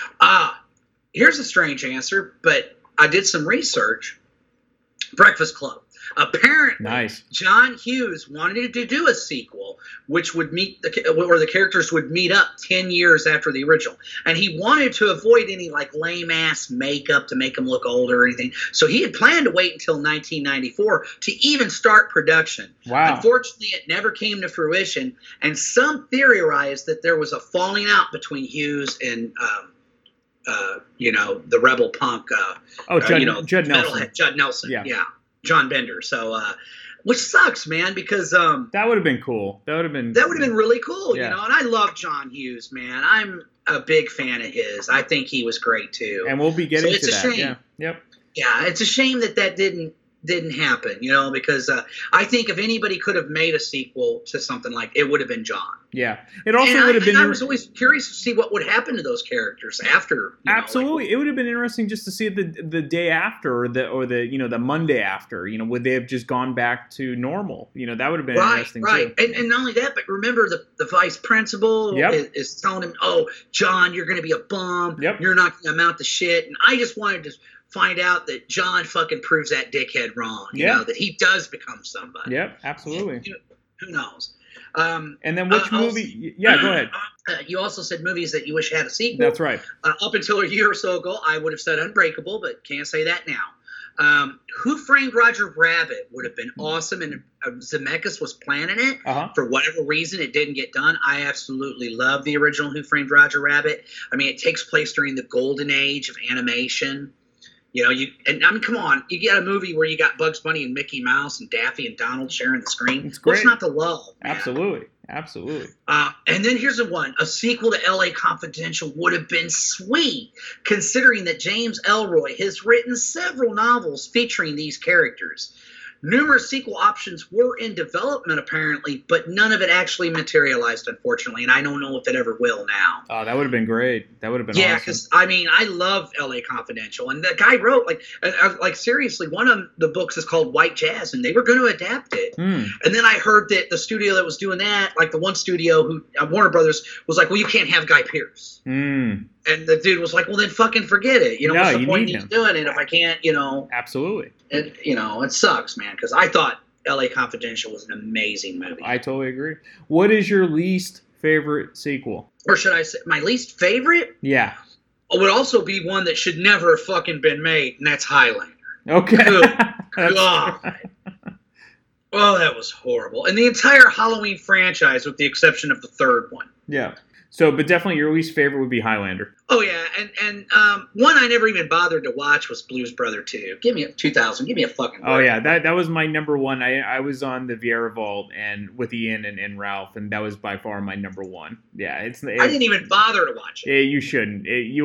Here's a strange answer, but I did some research. Breakfast Club. Apparently, Nice. John Hughes wanted to do a sequel, which would where the characters would meet up 10 years after the original, and he wanted to avoid any like lame ass makeup to make them look older or anything. So he had planned to wait until 1994 to even start production. Wow. Unfortunately, it never came to fruition, and some theorized that there was a falling out between Hughes and the rebel punk. Judd Nelson. Metalhead, Judd Nelson. Yeah. John Bender. So, which sucks, man, because That would have been cool. That would have been really cool, Yeah. And I love John Hughes, man. I'm a big fan of his. I think he was great too. And we'll be getting So it's to a that. shame. Yeah. Yep. Yeah, it's a shame that didn't didn't happen, because I think if anybody could have made a sequel to something like it would have been John. Yeah, it also would have been. I was always curious to see what would happen to those characters after. Absolutely, it would have been interesting just to see it the day after, or the Monday after. Would they have just gone back to normal? That would have been interesting too. And not only that, but remember the vice principal is telling him, "Oh, John, you're going to be a bum. Yep. You're not going to amount to shit." And I just wanted to find out that John fucking proves that dickhead wrong. That he does become somebody. Yep, absolutely. Who knows? And then which movie? Go ahead. You also said movies that you wish had a sequel. That's right. Up until a year or so ago, I would have said Unbreakable, but can't say that now. Who Framed Roger Rabbit would have been awesome, and Zemeckis was planning it. For whatever reason, it didn't get done. I absolutely love the original Who Framed Roger Rabbit. I mean, it takes place during the golden age of animation. Come on, you get a movie where you got Bugs Bunny and Mickey Mouse and Daffy and Donald sharing the screen. It's great. What's not to love? Man? Absolutely. And then here's the one. A sequel to L.A. Confidential would have been sweet, considering that James Ellroy has written several novels featuring these characters. Numerous sequel options were in development, apparently, but none of it actually materialized, unfortunately, and I don't know if it ever will now. Oh, that would have been great. That would have been awesome. Yeah, because, I love L.A. Confidential, and the guy wrote, seriously, one of the books is called White Jazz, and they were going to adapt it. And then I heard that the studio that was doing that, the one studio, Warner Brothers, was like, well, you can't have Guy Pearce. And the dude was like, well, then fucking forget it. What's the point of doing it if I can't, Absolutely. It sucks, man, because I thought L.A. Confidential was an amazing movie. I totally agree. What is your least favorite sequel? Or should I say my least favorite? Yeah. It would also be one that should never have fucking been made, and that's Highlander. Okay. God. Oh, that was horrible. And the entire Halloween franchise, with the exception of the third one. Yeah. So, but definitely your least favorite would be Highlander. Oh, yeah. And one I never even bothered to watch was Blues Brother 2. Give me a 2000. Give me a fucking break. Oh, yeah. That was my number one. I was on the Vieira Vault and with Ian and Ralph, and that was by far my number one. Yeah. I didn't even bother to watch it. You shouldn't.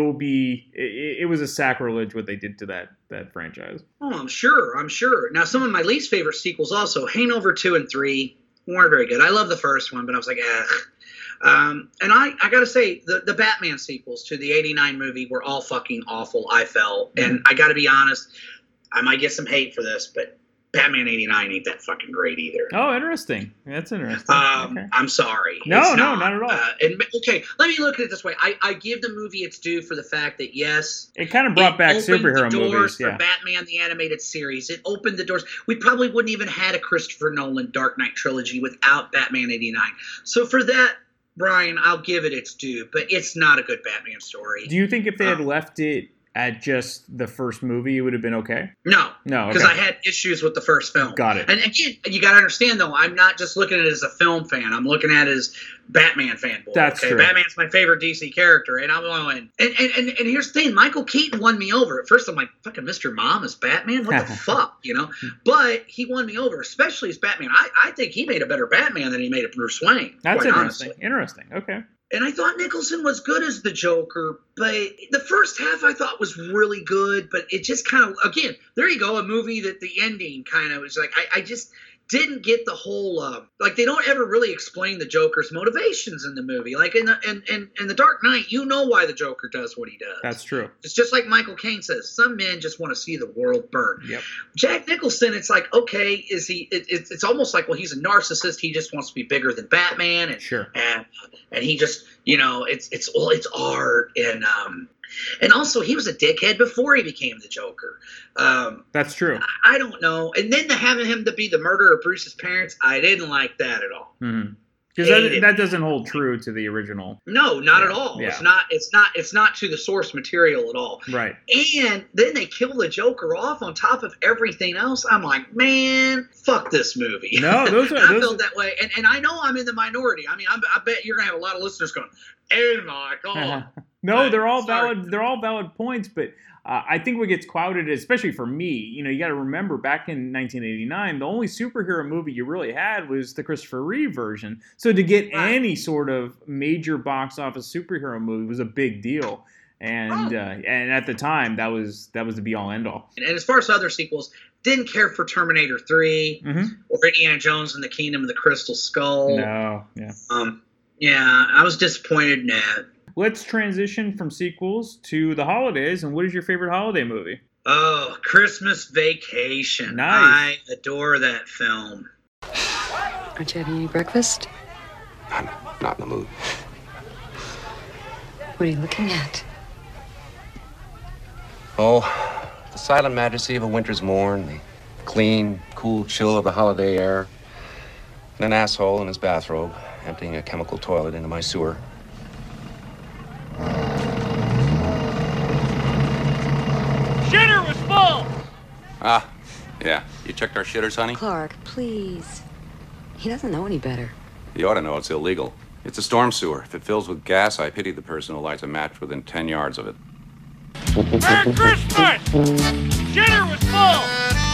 It was a sacrilege what they did to that franchise. Oh, I'm sure. Now, some of my least favorite sequels also, Hangover 2 and 3, weren't very good. I love the first one, but I was like, and I got to say, the Batman sequels to the 89 movie were all fucking awful, I felt. And I got to be honest, I might get some hate for this, but Batman 89 ain't that fucking great either. Oh, interesting. That's interesting. Okay. I'm sorry. No, not at all. Okay, let me look at it this way. I give the movie its due for the fact that, yes, it kind of brought back superhero movies. It opened the doors for Batman the Animated Series. It opened the doors. We probably wouldn't even had a Christopher Nolan Dark Knight trilogy without Batman 89. So for that, Brian, I'll give it its due, but it's not a good Batman story. Do you think if they had left it at just the first movie, it would have been okay? No, okay. Because I had issues with the first film. Got it. And again, you got to understand, though, I'm not just looking at it as a film fan. I'm looking at it as Batman fanboy. That's true. Batman's my favorite DC character, and I'm going. And here's the thing: Michael Keaton won me over. At first, I'm like, fucking Mr. Mom is Batman. What the fuck, But he won me over, especially as Batman. I think he made a better Batman than he made a Bruce Wayne. That's interesting. Honestly. Interesting. Okay. And I thought Nicholson was good as the Joker, but the first half I thought was really good, but it just kind of, again, there you go, a movie that the ending kind of was like, I just didn't get the whole, they don't ever really explain the Joker's motivations in the movie. Like in the Dark Knight, you know why the Joker does what he does. That's true. It's just like Michael Caine says, some men just want to see the world burn. Yep. Jack Nicholson, it's like, okay, is he, it's almost like, well, he's a narcissist. He just wants to be bigger than Batman. And, sure. And he just, it's art. And also, he was a dickhead before he became the Joker. That's true. I don't know. And then having him to be the murderer of Bruce's parents, I didn't like that at all. Mm-hmm. Because that doesn't hold true to the original. No, not at all. Yeah. It's not to the source material at all. Right. And then they kill the Joker off on top of everything else. I'm like, man, fuck this movie. No, I felt that way. And I know I'm in the minority. I mean, I bet you're gonna have a lot of listeners going, "Oh my god." No, they're all valid. They're all valid points, but I think what gets clouded, especially for me, you got to remember back in 1989, the only superhero movie you really had was the Christopher Reeve version. So to get any sort of major box office superhero movie was a big deal. And at the time, that was the be all end all. And as far as other sequels, Didn't care for Terminator 3 or Indiana Jones and the Kingdom of the Crystal Skull. No, yeah. Yeah, I was disappointed in that. Let's transition from sequels to the holidays. And what is your favorite holiday movie? Oh, Christmas Vacation. Nice. I adore that film. Aren't you having any breakfast? I'm not in the mood. What are you looking at? Oh, the silent majesty of a winter's morn, the clean, cool chill of the holiday air, and an asshole in his bathrobe emptying a chemical toilet into my sewer. Shitter was full! Ah, yeah. You checked our shitters, honey? Clark, please. He doesn't know any better. You ought to know it's illegal. It's a storm sewer. If it fills with gas, I pity the person who lights a match within 10 yards of it. Merry Christmas! Shitter was full!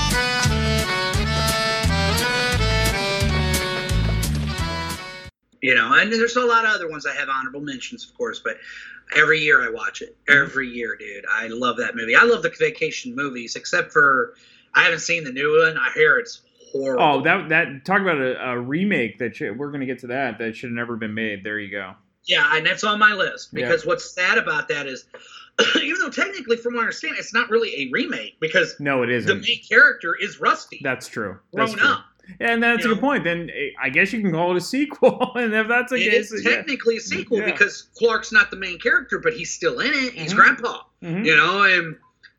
You know, and there's a lot of other ones I have honorable mentions, of course, but every year I watch it. Every year, dude. I love that movie. I love the vacation movies, except for I haven't seen the new one. I hear it's horrible. Oh, that talk about a remake we're going to get to that should have never been made. There you go. Yeah, and that's on my list because what's sad about that is, even though technically, from what I understand, it's not really a remake because no, it isn't. The main character is Rusty. That's true. Grown up. And that's a good point. Then I guess you can call it a sequel. And if that's the case, it's technically a sequel because Clark's not the main character, but he's still in it. He's Grandpa. You know, and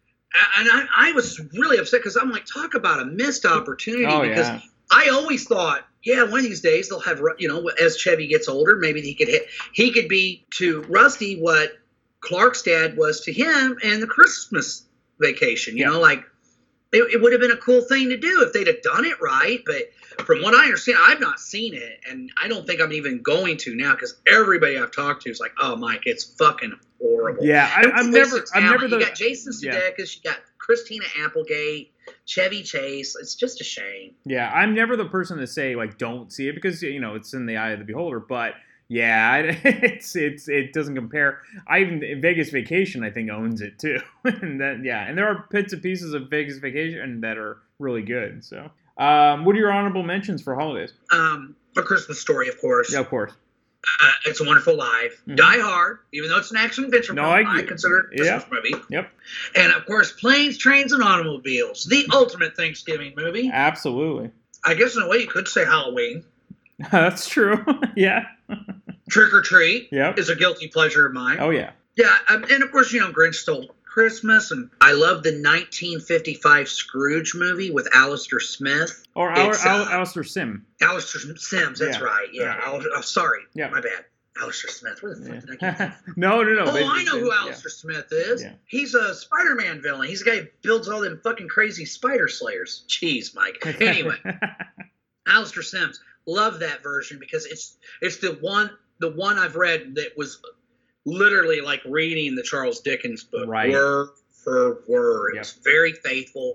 I was really upset because I'm like, talk about a missed opportunity because I always thought, yeah, one of these days they'll have, you know, as Chevy gets older, maybe he could be to Rusty what Clark's dad was to him in the Christmas Vacation. You know, like it would have been a cool thing to do if they'd have done it right. But from what I understand, I've not seen it, and I don't think I'm even going to now because everybody I've talked to is like, oh, Mike, it's fucking horrible. Yeah, I'm never You got Jason Sudeikis, you got Christina Applegate, Chevy Chase. It's just a shame. Yeah, I'm never the person to say like don't see it because you know it's in the eye of the beholder. But yeah, it doesn't compare. Vegas Vacation I think owns it too, and there are bits and pieces of Vegas Vacation that are really good. So, what are your honorable mentions for holidays? A Christmas Story, of course. Yeah, of course. It's a Wonderful Life. Die Hard, even though it's an action adventure film, I consider it a Christmas movie. Yep. And of course, Planes, Trains, and Automobiles, the ultimate Thanksgiving movie. Absolutely. I guess in a way you could say Halloween. That's true. Yeah. Trick or Treat is a guilty pleasure of mine. Oh yeah. Yeah, and of course, you know, Grinch Stole Christmas, and I love the 1955 Scrooge movie with Alistair Smith. Or Alistair Sim. Alistair Sims, that's right. Yeah. Sorry. Yeah. My bad. Alistair Smith. Where the fuck did I get that? No. Oh, I know who Alistair Smith is. Yeah. He's a Spider-Man villain. He's the guy who builds all them fucking crazy spider slayers. Jeez, Mike. Anyway, Alistair Sims. Love that version because it's the one I've read that was literally like reading the Charles Dickens book, word for word. It's very faithful.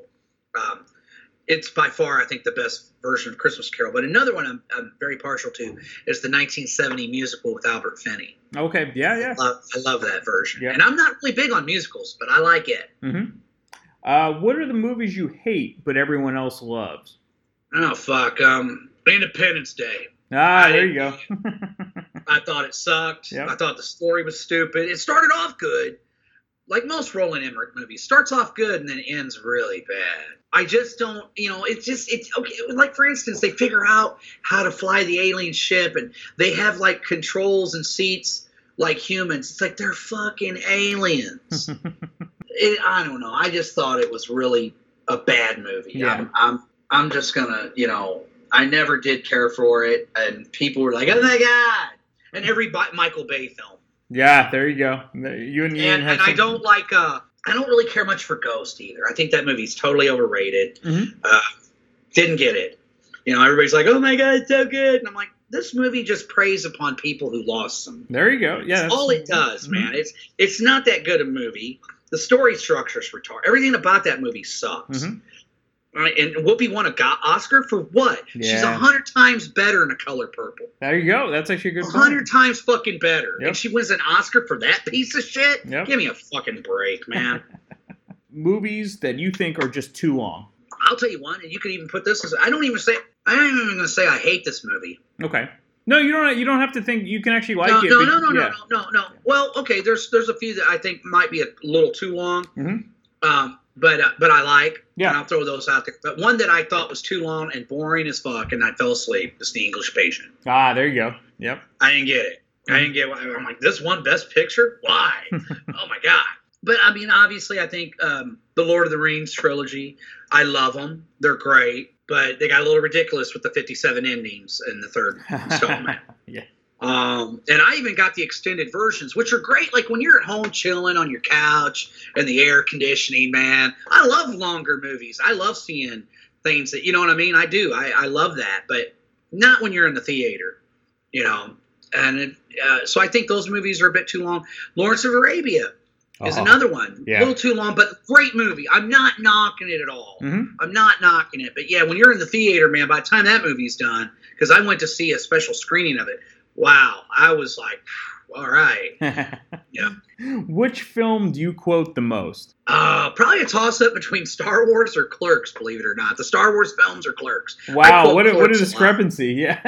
It's by far, I think, the best version of Christmas Carol. But another one I'm very partial to is the 1970 musical with Albert Finney. Okay, yeah. I love that version. Yeah. And I'm not really big on musicals, but I like it. Mm-hmm. What are the movies you hate but everyone else loves? Oh, fuck. Independence Day. There you go. I thought it sucked. Yep. I thought the story was stupid. It started off good. Like most Roland Emmerich movies, starts off good and then ends really bad. I just don't, you know, it's okay. Like, for instance, they figure out how to fly the alien ship and they have like controls and seats like humans. It's like they're fucking aliens. I don't know. I just thought it was really a bad movie. Yeah. I'm just gonna, you know, I never did care for it, and people were like, "Oh my god!" And every Michael Bay film. Yeah, there you go. You and Ian and I don't like. I don't really care much for Ghost either. I think that movie's totally overrated. Mm-hmm. Didn't get it. You know, everybody's like, "Oh my god, it's so good," and I'm like, this movie just preys upon people who lost them. There you go. Yeah, that's all it does, man. It's not that good a movie. The story structure's retarded. Everything about that movie sucks. Mm-hmm. Right, and Whoopi won an Oscar for what? Yeah. She's 100 times better in A Color Purple. There you go. That's actually a good 100 times fucking better. Yep. And she wins an Oscar for that piece of shit? Yep. Give me a fucking break, man. Movies that you think are just too long. I'll tell you one, and you could even put this as I don't even going to say I hate this movie. Okay. No, you don't. You don't have to think. You can actually like it. No. Well, okay. There's a few that I think might be a little too long. Mm-hmm. But I like. Yeah. And I'll throw those out there. But one that I thought was too long and boring as fuck, and I fell asleep, is The English Patient. Ah, there you go. Yep. I didn't get it. I didn't get why. I'm like, this one Best Picture? Why? Oh my God. But I mean, obviously, I think the Lord of the Rings trilogy. I love them. They're great. But they got a little ridiculous with the 57 endings in the third installment. Yeah. And I even got the extended versions, which are great. Like when you're at home chilling on your couch and the air conditioning, man. I love longer movies. I love seeing things that, you know what I mean? I do. I love that. But not when you're in the theater, you know. And so I think those movies are a bit too long. Lawrence of Arabia is another one. Yeah. A little too long, but great movie. I'm not knocking it at all. Mm-hmm. I'm not knocking it. But yeah, when you're in the theater, man, by the time that movie's done, because I went to see a special screening of it, wow, I was like, all right. Yeah. Which film do you quote the most? Probably a toss-up between Star Wars or Clerks, believe it or not. The Star Wars films or Clerks. Wow, what a discrepancy. Yeah.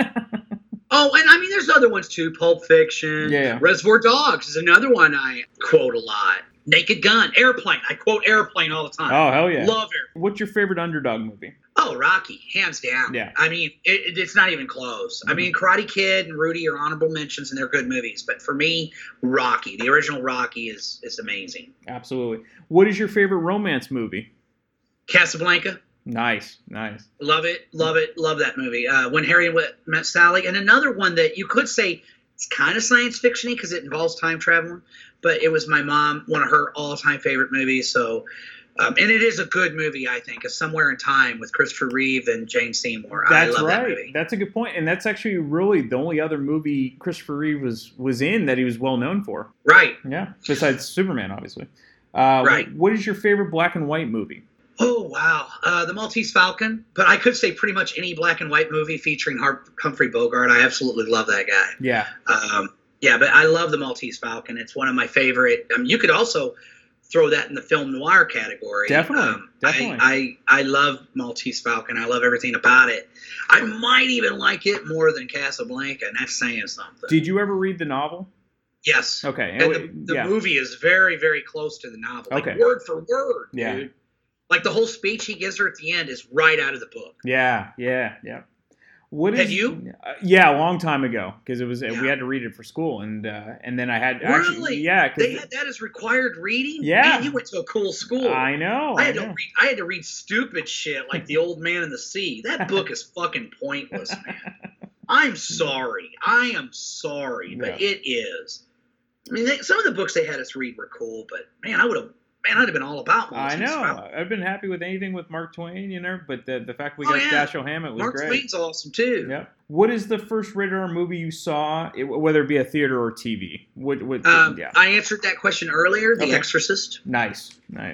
Oh, and I mean, there's other ones too. Pulp Fiction. Yeah. Reservoir Dogs is another one I quote a lot. Naked Gun. Airplane. I quote Airplane all the time. Oh, hell yeah. Love Airplane. What's your favorite underdog movie? Oh, Rocky. Hands down. Yeah. I mean, it's not even close. Mm-hmm. I mean, Karate Kid and Rudy are honorable mentions, and they're good movies. But for me, Rocky. The original Rocky is amazing. Absolutely. What is your favorite romance movie? Casablanca. Nice. Love it. Love that movie. When Harry Met Sally. And another one that you could say it's kind of science fiction-y because it involves time traveling, but it was my mom, one of her all-time favorite movies. So, and it is a good movie, I think, is Somewhere in Time with Christopher Reeve and Jane Seymour. That's I love right. that movie. That's a good point. And that's actually really the only other movie Christopher Reeve was in that he was well known for. Right. Yeah. Besides Superman, obviously. Right. What is your favorite black and white movie? Oh, wow. The Maltese Falcon. But I could say pretty much any black and white movie featuring Humphrey Bogart. I absolutely love that guy. Yeah. Yeah, but I love the Maltese Falcon. It's one of my favorite. You could also throw that in the film noir category. Definitely. I love Maltese Falcon. I love everything about it. I might even like it more than Casablanca, and that's saying something. Did you ever read the novel? Yes. Okay. And the movie is very, very close to the novel. Like word for word, dude. Like the whole speech he gives her at the end is right out of the book. Yeah. Have you? Yeah, a long time ago because we had to read it for school, and then I had really they had that as required reading. Yeah, man, you went to a cool school. I know. I had to read stupid shit like The Old Man and the Sea. That book is fucking pointless, man. I'm sorry, but it is. I mean, some of the books they had us read were cool, but man, I'd have been all about Maltese I know. Falcon. I've been happy with anything with Mark Twain, but the fact we got Dashiell Hammett was Mark great. Twain's awesome too. Yeah. What is the first rated R movie you saw, whether it be a theater or TV? I answered that question earlier. The Exorcist. Nice.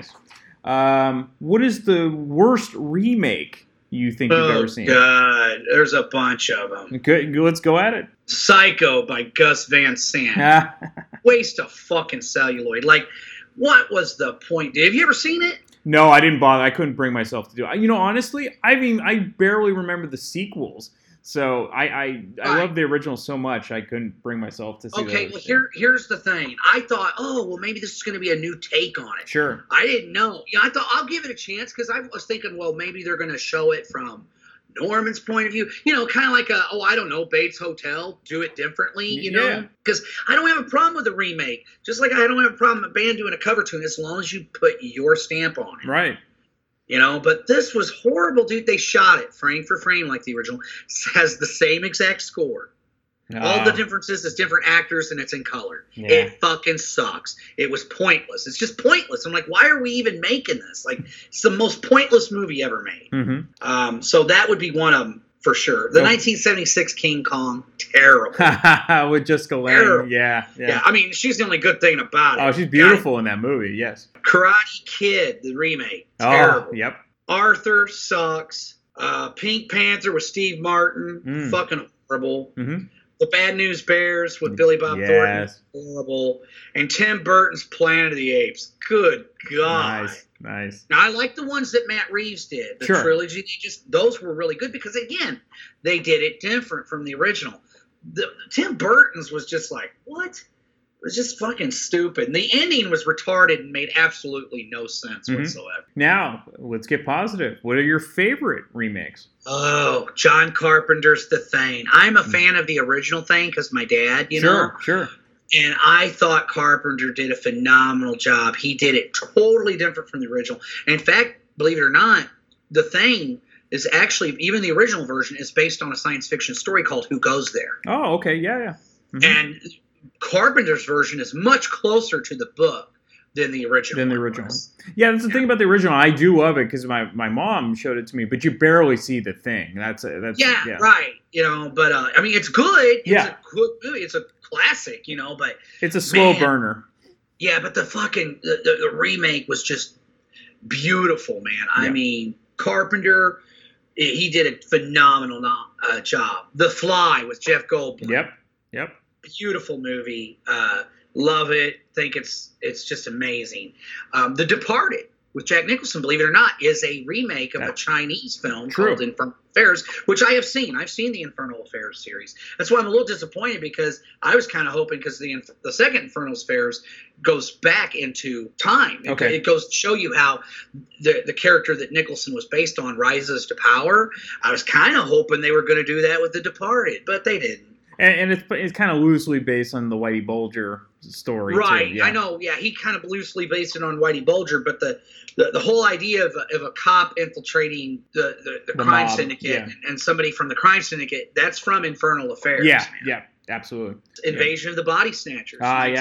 What is the worst remake you think you've ever seen? Oh God, there's a bunch of them. Good. Let's go at it. Psycho by Gus Van Sant. Waste of fucking celluloid. Like. What was the point? Have you ever seen it? No, I didn't bother. I couldn't bring myself to do it. Honestly, I barely remember the sequels. So I love the original so much I couldn't bring myself to see Okay, those. well, here's the thing. I thought, maybe this is going to be a new take on it. Sure. I didn't know. Yeah, I thought I'll give it a chance because I was thinking, well, maybe they're going to show it from Norman's point of view, kind of like Bates Hotel, do it differently, know? Because I don't have a problem with a remake. Just like I don't have a problem with a band doing a cover tune as long as you put your stamp on it. Right. But this was horrible, dude. They shot it frame for frame like the original. It has the same exact score. All the differences is different actors and it's in color. Yeah. It fucking sucks. It was pointless. It's just pointless. I'm like, why are we even making this? Like, it's the most pointless movie ever made. Mm-hmm. So that would be one of them for sure. The 1976 King Kong, terrible. With Jessica Lange. Yeah. I mean, she's the only good thing about it. Oh, she's beautiful in that movie. Yes. Karate Kid, the remake, terrible. Oh, yep. Arthur sucks. Pink Panther with Steve Martin, fucking horrible. Mm-hmm. The Bad News Bears with Billy Bob Thornton. Yes. Horrible. And Tim Burton's Planet of the Apes. Good God. Nice. Now, I like the ones that Matt Reeves did. The Sure. trilogy. Those were really good because, again, they did it different from the original. Tim Burton's was just like, what? It was just fucking stupid. And the ending was retarded and made absolutely no sense whatsoever. Now, let's get positive. What are your favorite remakes? Oh, John Carpenter's The Thing. I'm a fan of the original Thing because my dad, you know. Sure. And I thought Carpenter did a phenomenal job. He did it totally different from the original. And in fact, believe it or not, The Thing is actually, even the original version, is based on a science fiction story called Who Goes There? Oh, okay. Yeah. Mm-hmm. And Carpenter's version is much closer to the book than the original. Yeah, that's the thing about the original. I do love it because my mom showed it to me, but you barely see the thing. That's right. You know, but I mean, it's good. It's a good movie. It's a classic. You know, but it's a slow burner. Yeah, but the fucking the remake was just beautiful, man. I mean, Carpenter, he did a phenomenal job. The Fly with Jeff Goldblum. Yep. Beautiful movie. Love it. Think it's just amazing. The Departed with Jack Nicholson, believe it or not, is a remake of a Chinese film called Infernal Affairs, which I have seen. I've seen the Infernal Affairs series. That's why I'm a little disappointed because I was kind of hoping because the second Infernal Affairs goes back into time. It goes to show you how the character that Nicholson was based on rises to power. I was kind of hoping they were going to do that with The Departed, but they didn't. And it's kind of loosely based on the Whitey Bulger story, right? Too. Yeah. I know. Yeah, he kind of loosely based it on Whitey Bulger, but the whole idea of a cop infiltrating the crime mob, syndicate and somebody from the crime syndicate, that's from Infernal Affairs. Yeah, absolutely. Invasion of the Body Snatchers,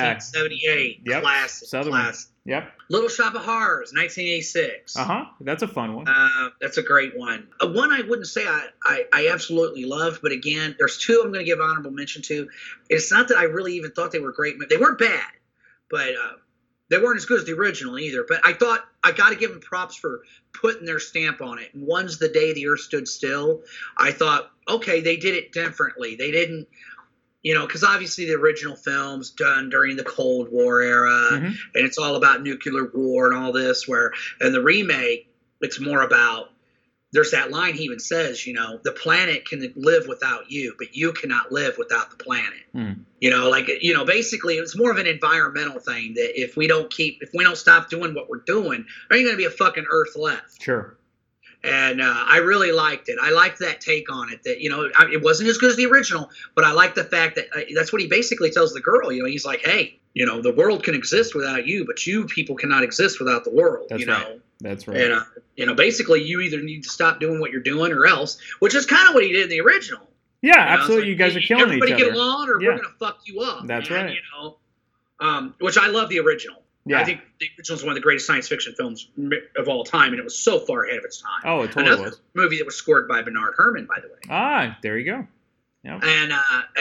1978, Yep. classic. Yep. Little Shop of Horrors, 1986. That's a fun one. That's a great one. One I wouldn't say I absolutely love, but again, there's two I'm going to give honorable mention to. It's not that I really even thought they were great. They weren't bad, but they weren't as good as the original either. But I thought I got to give them props for putting their stamp on it. And one's The Day the Earth Stood Still. I thought, okay, they did it differently. They didn't. You know, because obviously the original film's done during the Cold War era, and it's all about nuclear war and all this, and the remake, it's more about, there's that line he even says, you know, the planet can live without you, but you cannot live without the planet. You know, basically it's more of an environmental thing that if we don't stop doing what we're doing, there ain't going to be a fucking Earth left. Sure. And I really liked it. I liked that take on it. That, you know, it wasn't as good as the original, but I like the fact that that's what he basically tells the girl. You know, he's like, hey, you know, the world can exist without you, but you people cannot exist without the world. That's you know? right. That's right. And, you know, basically you either need to stop doing what you're doing or else, which is kind of what he did in the original. Yeah, absolutely. You guys are killing each other. Everybody get along or we're going to fuck you up. That's right. You know, which I love the original. Yeah. I think the original is one of the greatest science fiction films of all time, and it was so far ahead of its time. Oh, it totally was. Movie that was scored by Bernard Herrmann, by the way. There you go. Yep. And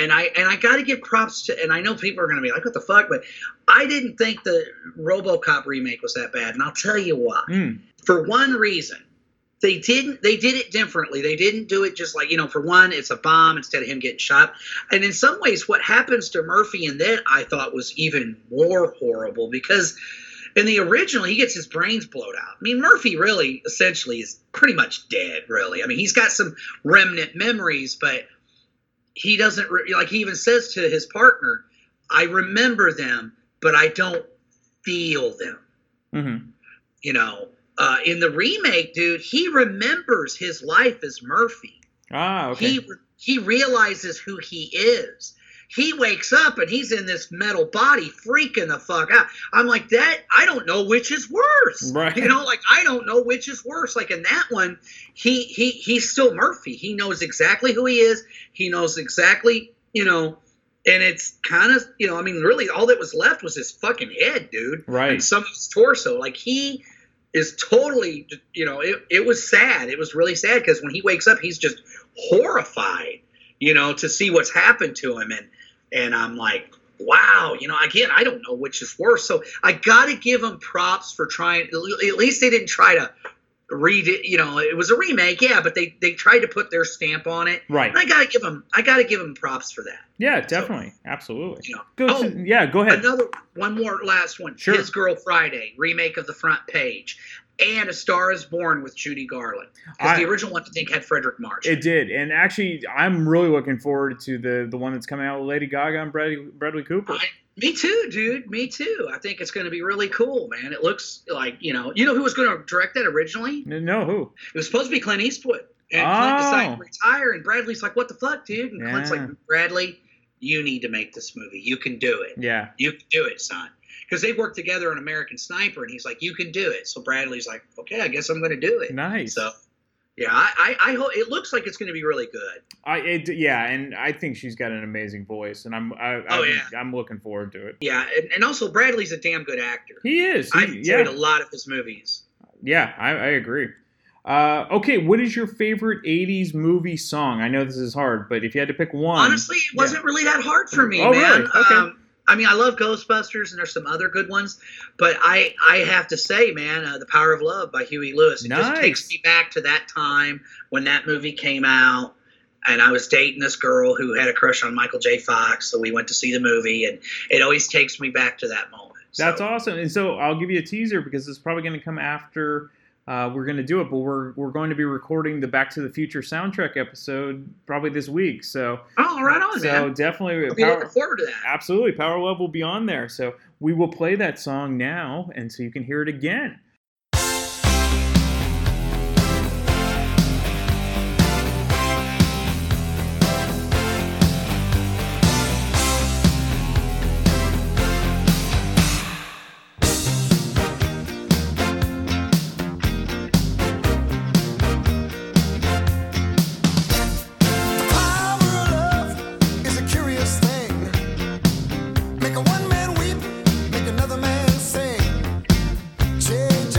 I got to give props to, and I know people are going to be like, what the fuck? But I didn't think the RoboCop remake was that bad, and I'll tell you why. For one reason, they did it differently. They didn't do it just like, you know, for one, it's a bomb instead of him getting shot. And in some ways, what happens to Murphy in that I thought was even more horrible because in the original, he gets his brains blown out. I mean, Murphy really essentially is pretty much dead, really. I mean, he's got some remnant memories, but he doesn't, like he even says to his partner, I remember them, but I don't feel them. You know, in the remake, dude, he remembers his life as Murphy. Okay. He realizes who he is. He wakes up and he's in this metal body freaking the fuck out. I'm like, that, I don't know which is worse. Right. You know, like, I don't know which is worse. Like in that one, he's still Murphy. He knows exactly who he is. He knows exactly, you know, and it's kind of, you know, I mean, really all that was left was his fucking head, dude. Right. And some of his torso. Like he is totally, you know, it was sad. It was really sad because when he wakes up, he's just horrified, you know, to see what's happened to him. And I'm like, wow, you know, again, I don't know which is worse. So I got to give them props for trying, at least they didn't try to it was a remake, yeah, but they tried to put their stamp on it. Right. And I gotta give them props for that. Yeah, definitely. Absolutely. You know. Go ahead. One more last one. Sure. His Girl Friday, remake of The Front Page. And A Star is Born with Judy Garland. Because the original one, I think, had Frederick March. It did. And actually, I'm really looking forward to the one that's coming out with Lady Gaga and Bradley Cooper. Me too, dude. Me too. I think it's going to be really cool, man. It looks like, you know who was going to direct that originally? No, who? It was supposed to be Clint Eastwood. And Clint decided to retire, and Bradley's like, what the fuck, dude? And Clint's like, Bradley, you need to make this movie. You can do it. Yeah. You can do it, son. Because they worked together on American Sniper, and he's like, you can do it. So Bradley's like, okay, I guess I'm going to do it. Nice. So, yeah, I hope it looks like it's going to be really good. And I think she's got an amazing voice, and I'm looking forward to it. Yeah, and also Bradley's a damn good actor. He is. I've enjoyed a lot of his movies. Yeah, I agree. Okay, what is your favorite 80s movie song? I know this is hard, but if you had to pick one. Honestly, it wasn't really that hard for me, man. Really? Okay. I mean, I love Ghostbusters, and there's some other good ones, but I have to say, man, The Power of Love by Huey Lewis. It just takes me back to that time when that movie came out, and I was dating this girl who had a crush on Michael J. Fox, so we went to see the movie, and it always takes me back to that moment. That's awesome. And so I'll give you a teaser because it's probably going to come after we're going to do it, but we're going to be recording the Back to the Future soundtrack episode probably this week. So right on, man. So definitely, I'll be looking forward to that. Absolutely, Power Love will be on there. So we will play that song now, and so you can hear it again. Make a one man weep, make another man sing. Change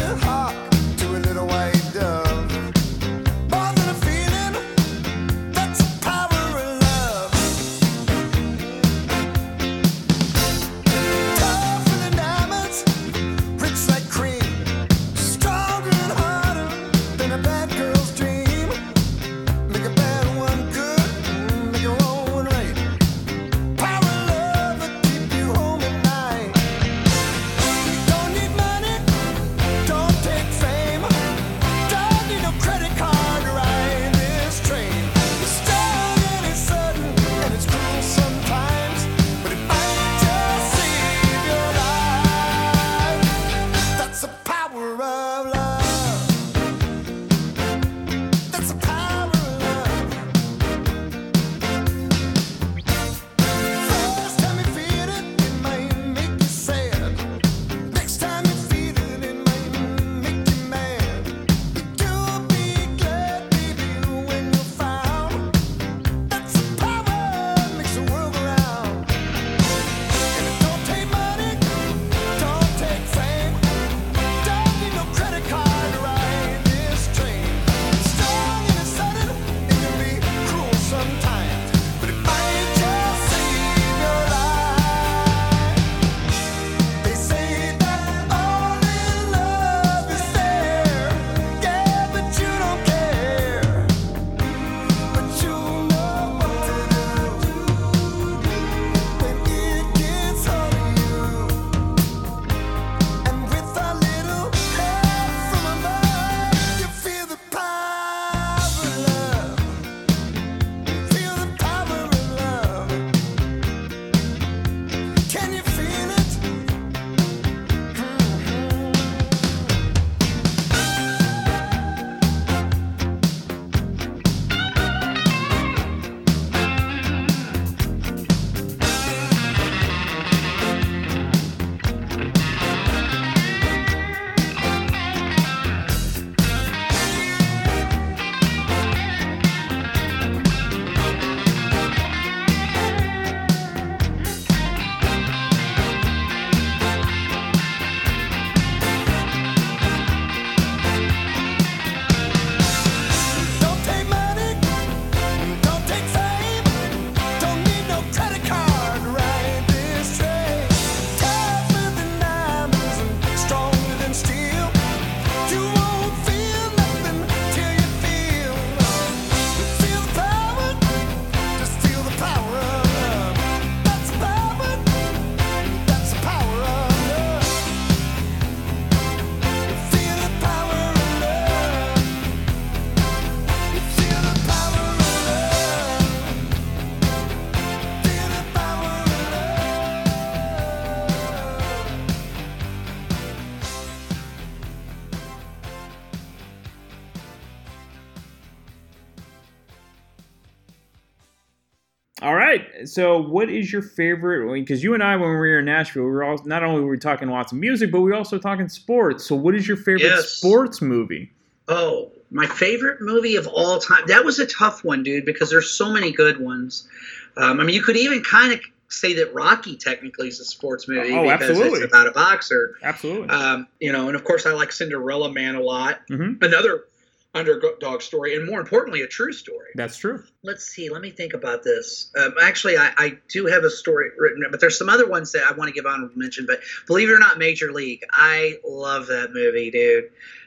right. So, what is your favorite? Because you and I, when we were in Nashville, we were all not only were we talking lots of music, but we were also talking sports. So, what is your favorite sports movie? Oh, my favorite movie of all time. That was a tough one, dude, because there's so many good ones. I mean, you could even kind of say that Rocky technically is a sports movie because absolutely. it's about a boxer. Absolutely. And of course, I like Cinderella Man a lot. Mm-hmm. Another underdog story, and more importantly, a true story. That's true. Let's see. Let me think about this. Actually, I do have a story written, but there's some other ones that I want to give honorable mention. But believe it or not, Major League. I love that movie, dude.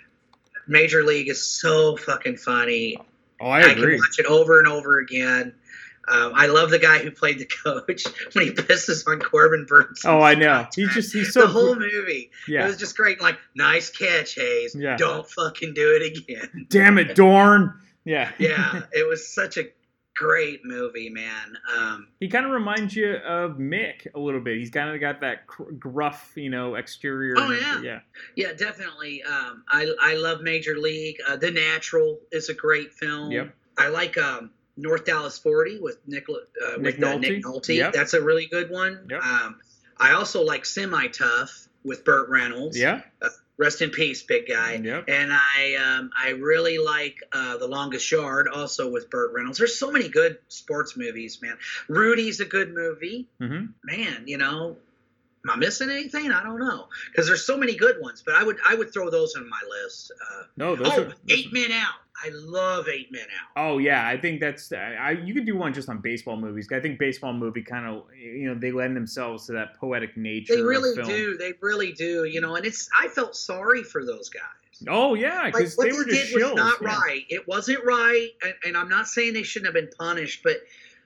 Major League is so fucking funny. Oh, I agree. I can watch it over and over again. I love the guy who played the coach when he pisses on Corbin Burns. Oh, I know. He's so the whole movie. Yeah. It was just great. Like, nice catch, Hayes. Yeah. Don't fucking do it again. Damn it, Dorn. Yeah. Yeah. It was such a great movie, man. He kind of reminds you of Mick a little bit. He's kind of got that gruff, exterior. Oh, yeah. Yeah, definitely. I love Major League. The Natural is a great film. Yep. I like North Dallas 40 with Nick Nolte. Yep. That's a really good one. Yep. I also like Semi Tough with Burt Reynolds. Yeah. Rest in peace, big guy. Yep. And I really like The Longest Yard, also with Burt Reynolds. There's so many good sports movies, man. Rudy's a good movie. Mm-hmm. Man, am I missing anything? I don't know, because there's so many good ones. But I would throw those on my list. Those 8 Men Out. I love 8 Men Out. Oh yeah, I think that's you could do one just on baseball movies. I think baseball movie kind of they lend themselves to that poetic nature. They really of film. do. They really do. And I felt sorry for those guys. Oh yeah, because like, they were just did shills. Was not right. It wasn't right, and I'm not saying they shouldn't have been punished, but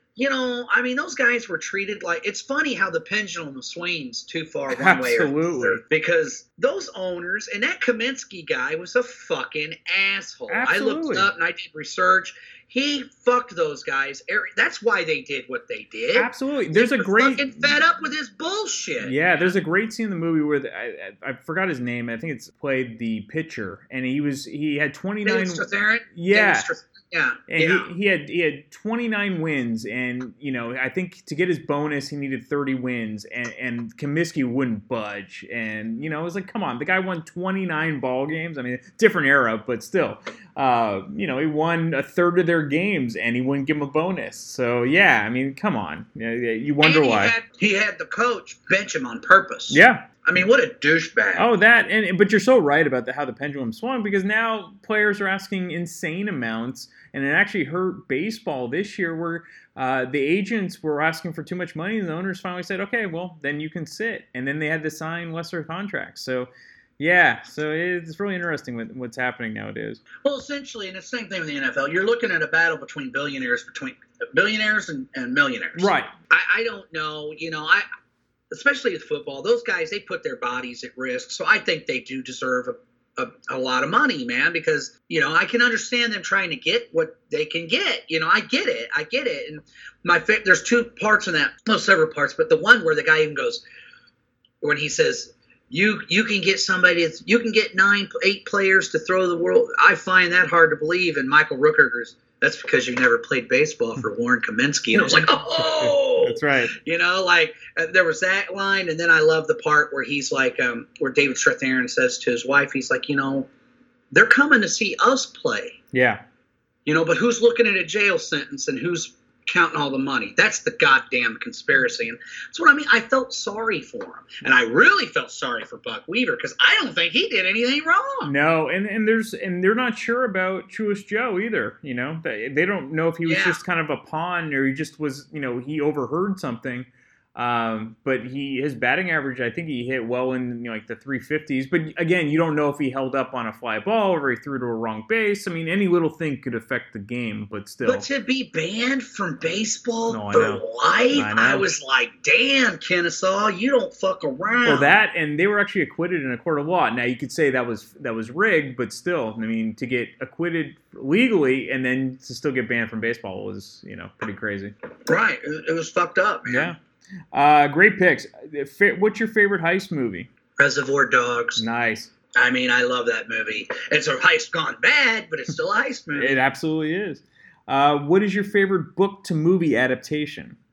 those guys were treated like, it's funny how the pendulum swings too far one way or another, because those owners, and that Kaminsky guy was a fucking asshole. Absolutely. I looked up and I did research. He fucked those guys. That's why they did what they did. Absolutely. There's they a were great fucking fed up with his bullshit. Yeah, there's a great scene in the movie where I forgot his name. I think it's played the pitcher, and he had 29. David Strathairn? Yeah. Yeah. And he had 29 wins, and I think to get his bonus he needed 30 wins, and Comiskey wouldn't budge, and it was like, come on, the guy won 29 ball games. I mean, different era, but still, he won a third of their games, and he wouldn't give him a bonus. So yeah, I mean, come on, you wonder why he had the coach bench him on purpose. Yeah. I mean, what a douchebag. Oh, but you're so right about how the pendulum swung, because now players are asking insane amounts, and it actually hurt baseball this year where the agents were asking for too much money, and the owners finally said, okay, well, then you can sit. And then they had to sign lesser contracts. So, yeah, so it's really interesting what's happening nowadays. Well, essentially, and it's the same thing with the NFL, you're looking at a battle between billionaires and millionaires. Right. I don't know, especially with football, those guys, they put their bodies at risk. So I think they do deserve a lot of money, man, because, I can understand them trying to get what they can get. I get it. And there's two parts in that, well, several parts, but the one where the guy even goes, when he says, you can get you can get 8 players to throw the world. I find that hard to believe. And Michael Rooker goes, that's because you never played baseball for Warren Kaminsky. And I was like, oh, that's right. There was that line. And then I love the part where he's like, where David Strathairn says to his wife, he's like, they're coming to see us play. Yeah. But who's looking at a jail sentence and who's counting all the money? That's the goddamn conspiracy. And that's what I mean. I felt sorry for him. And I really felt sorry for Buck Weaver, because I don't think he did anything wrong. No, and they're not sure about Truist Joe either. They don't know if he was just kind of a pawn, or he just was, he overheard something. But his batting average, I think he hit well in like the 350s. But again, you don't know if he held up on a fly ball or he threw to a wrong base. I mean, any little thing could affect the game, but still. But to be banned from baseball for life, I was like, damn, Kennesaw, you don't fuck around. Well, that, and they were actually acquitted in a court of law. Now, you could say that was rigged, but still, I mean, to get acquitted legally and then to still get banned from baseball was, pretty crazy. Right. It was fucked up, man. Yeah. Great picks. What's your favorite heist movie? Reservoir Dogs. Nice. I mean, I love that movie. It's a heist gone bad, but it's still a heist movie. It absolutely is. What is your favorite book to movie adaptation?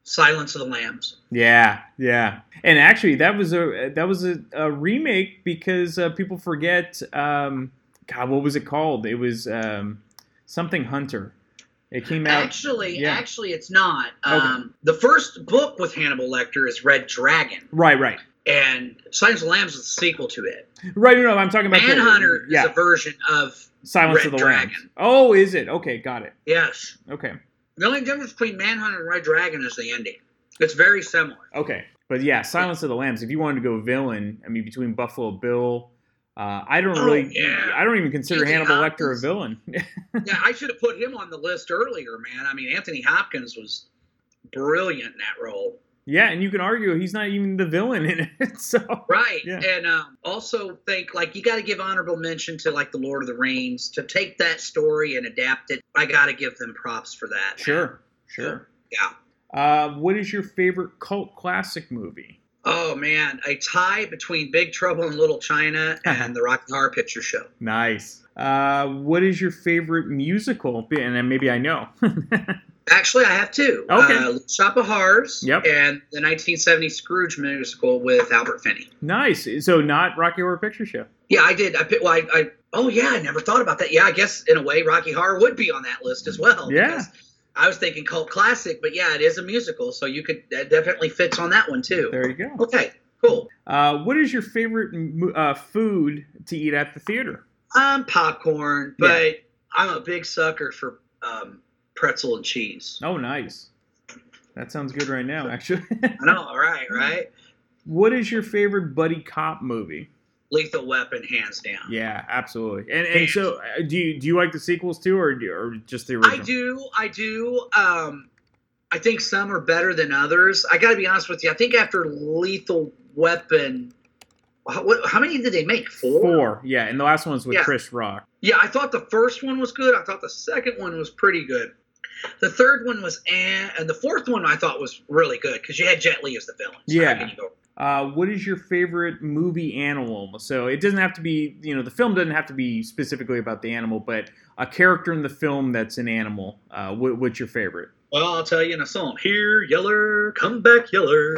Silence of the Lambs. Yeah, yeah. And actually, that was a remake because people forget. God, what was it called? It was something Hunter. It came out. Actually, yeah. it's not. Okay. The first book with Hannibal Lecter is Red Dragon, Right. and Silence of the Lambs is a sequel to it. Right, no, I'm talking about Manhunter is a version of Silence Red of the Dragon. Lambs. Oh, is it? Okay, got it. Yes. Okay. The only difference between Manhunter and Red Dragon is the ending. It's very similar. Okay. But yeah, Silence of the Lambs, if you wanted to go villain, I mean, between Buffalo Bill, I don't even consider Anthony Hannibal Lecter a Hopkins. villain. Yeah, I should have put him on the list earlier, man. I mean, Anthony Hopkins was brilliant in that role. Yeah, and you can argue he's not even the villain in it. So Right. Yeah. And also think, like, you got to give honorable mention to, like, The Lord of the Rings. To take that story and adapt it, I got to give them props for that. Sure. Yeah. What is your favorite cult classic movie? Oh, man. A tie between Big Trouble in Little China and the Rocky Horror Picture Show. Nice. What is your favorite musical? And then maybe I know. Actually, I have two. Okay. Little Shop of Horrors Yep. and the 1970 Scrooge musical with Albert Finney. Nice. So not Rocky Horror Picture Show. Yeah, I did. I never thought about that. Yeah, I guess in a way Rocky Horror would be on that list as well. Yeah. because I was thinking cult classic, but yeah, it is a musical, so that definitely fits on that one too. There you go. Okay, cool. What is your favorite food to eat at the theater? Popcorn, but I'm a big sucker for pretzel and cheese. Oh, nice. That sounds good right now, actually. I know, right? What is your favorite buddy cop movie? Lethal Weapon, hands down. Yeah, absolutely. And so, do you like the sequels too, or just the original? I do. I think some are better than others. I got to be honest with you. I think after Lethal Weapon, how many did they make? Four? Yeah, and the last one was with Chris Rock. Yeah, I thought the first one was good. I thought the second one was pretty good. The third one was and the fourth one I thought was really good because you had Jet Li as the villain. So Yeah. how can you go? What is your favorite movie animal? So it doesn't have to be, the film doesn't have to be specifically about the animal, but a character in the film that's an animal. What's your favorite? Well, I'll tell you in a song. Here, Yeller, come back, Yeller.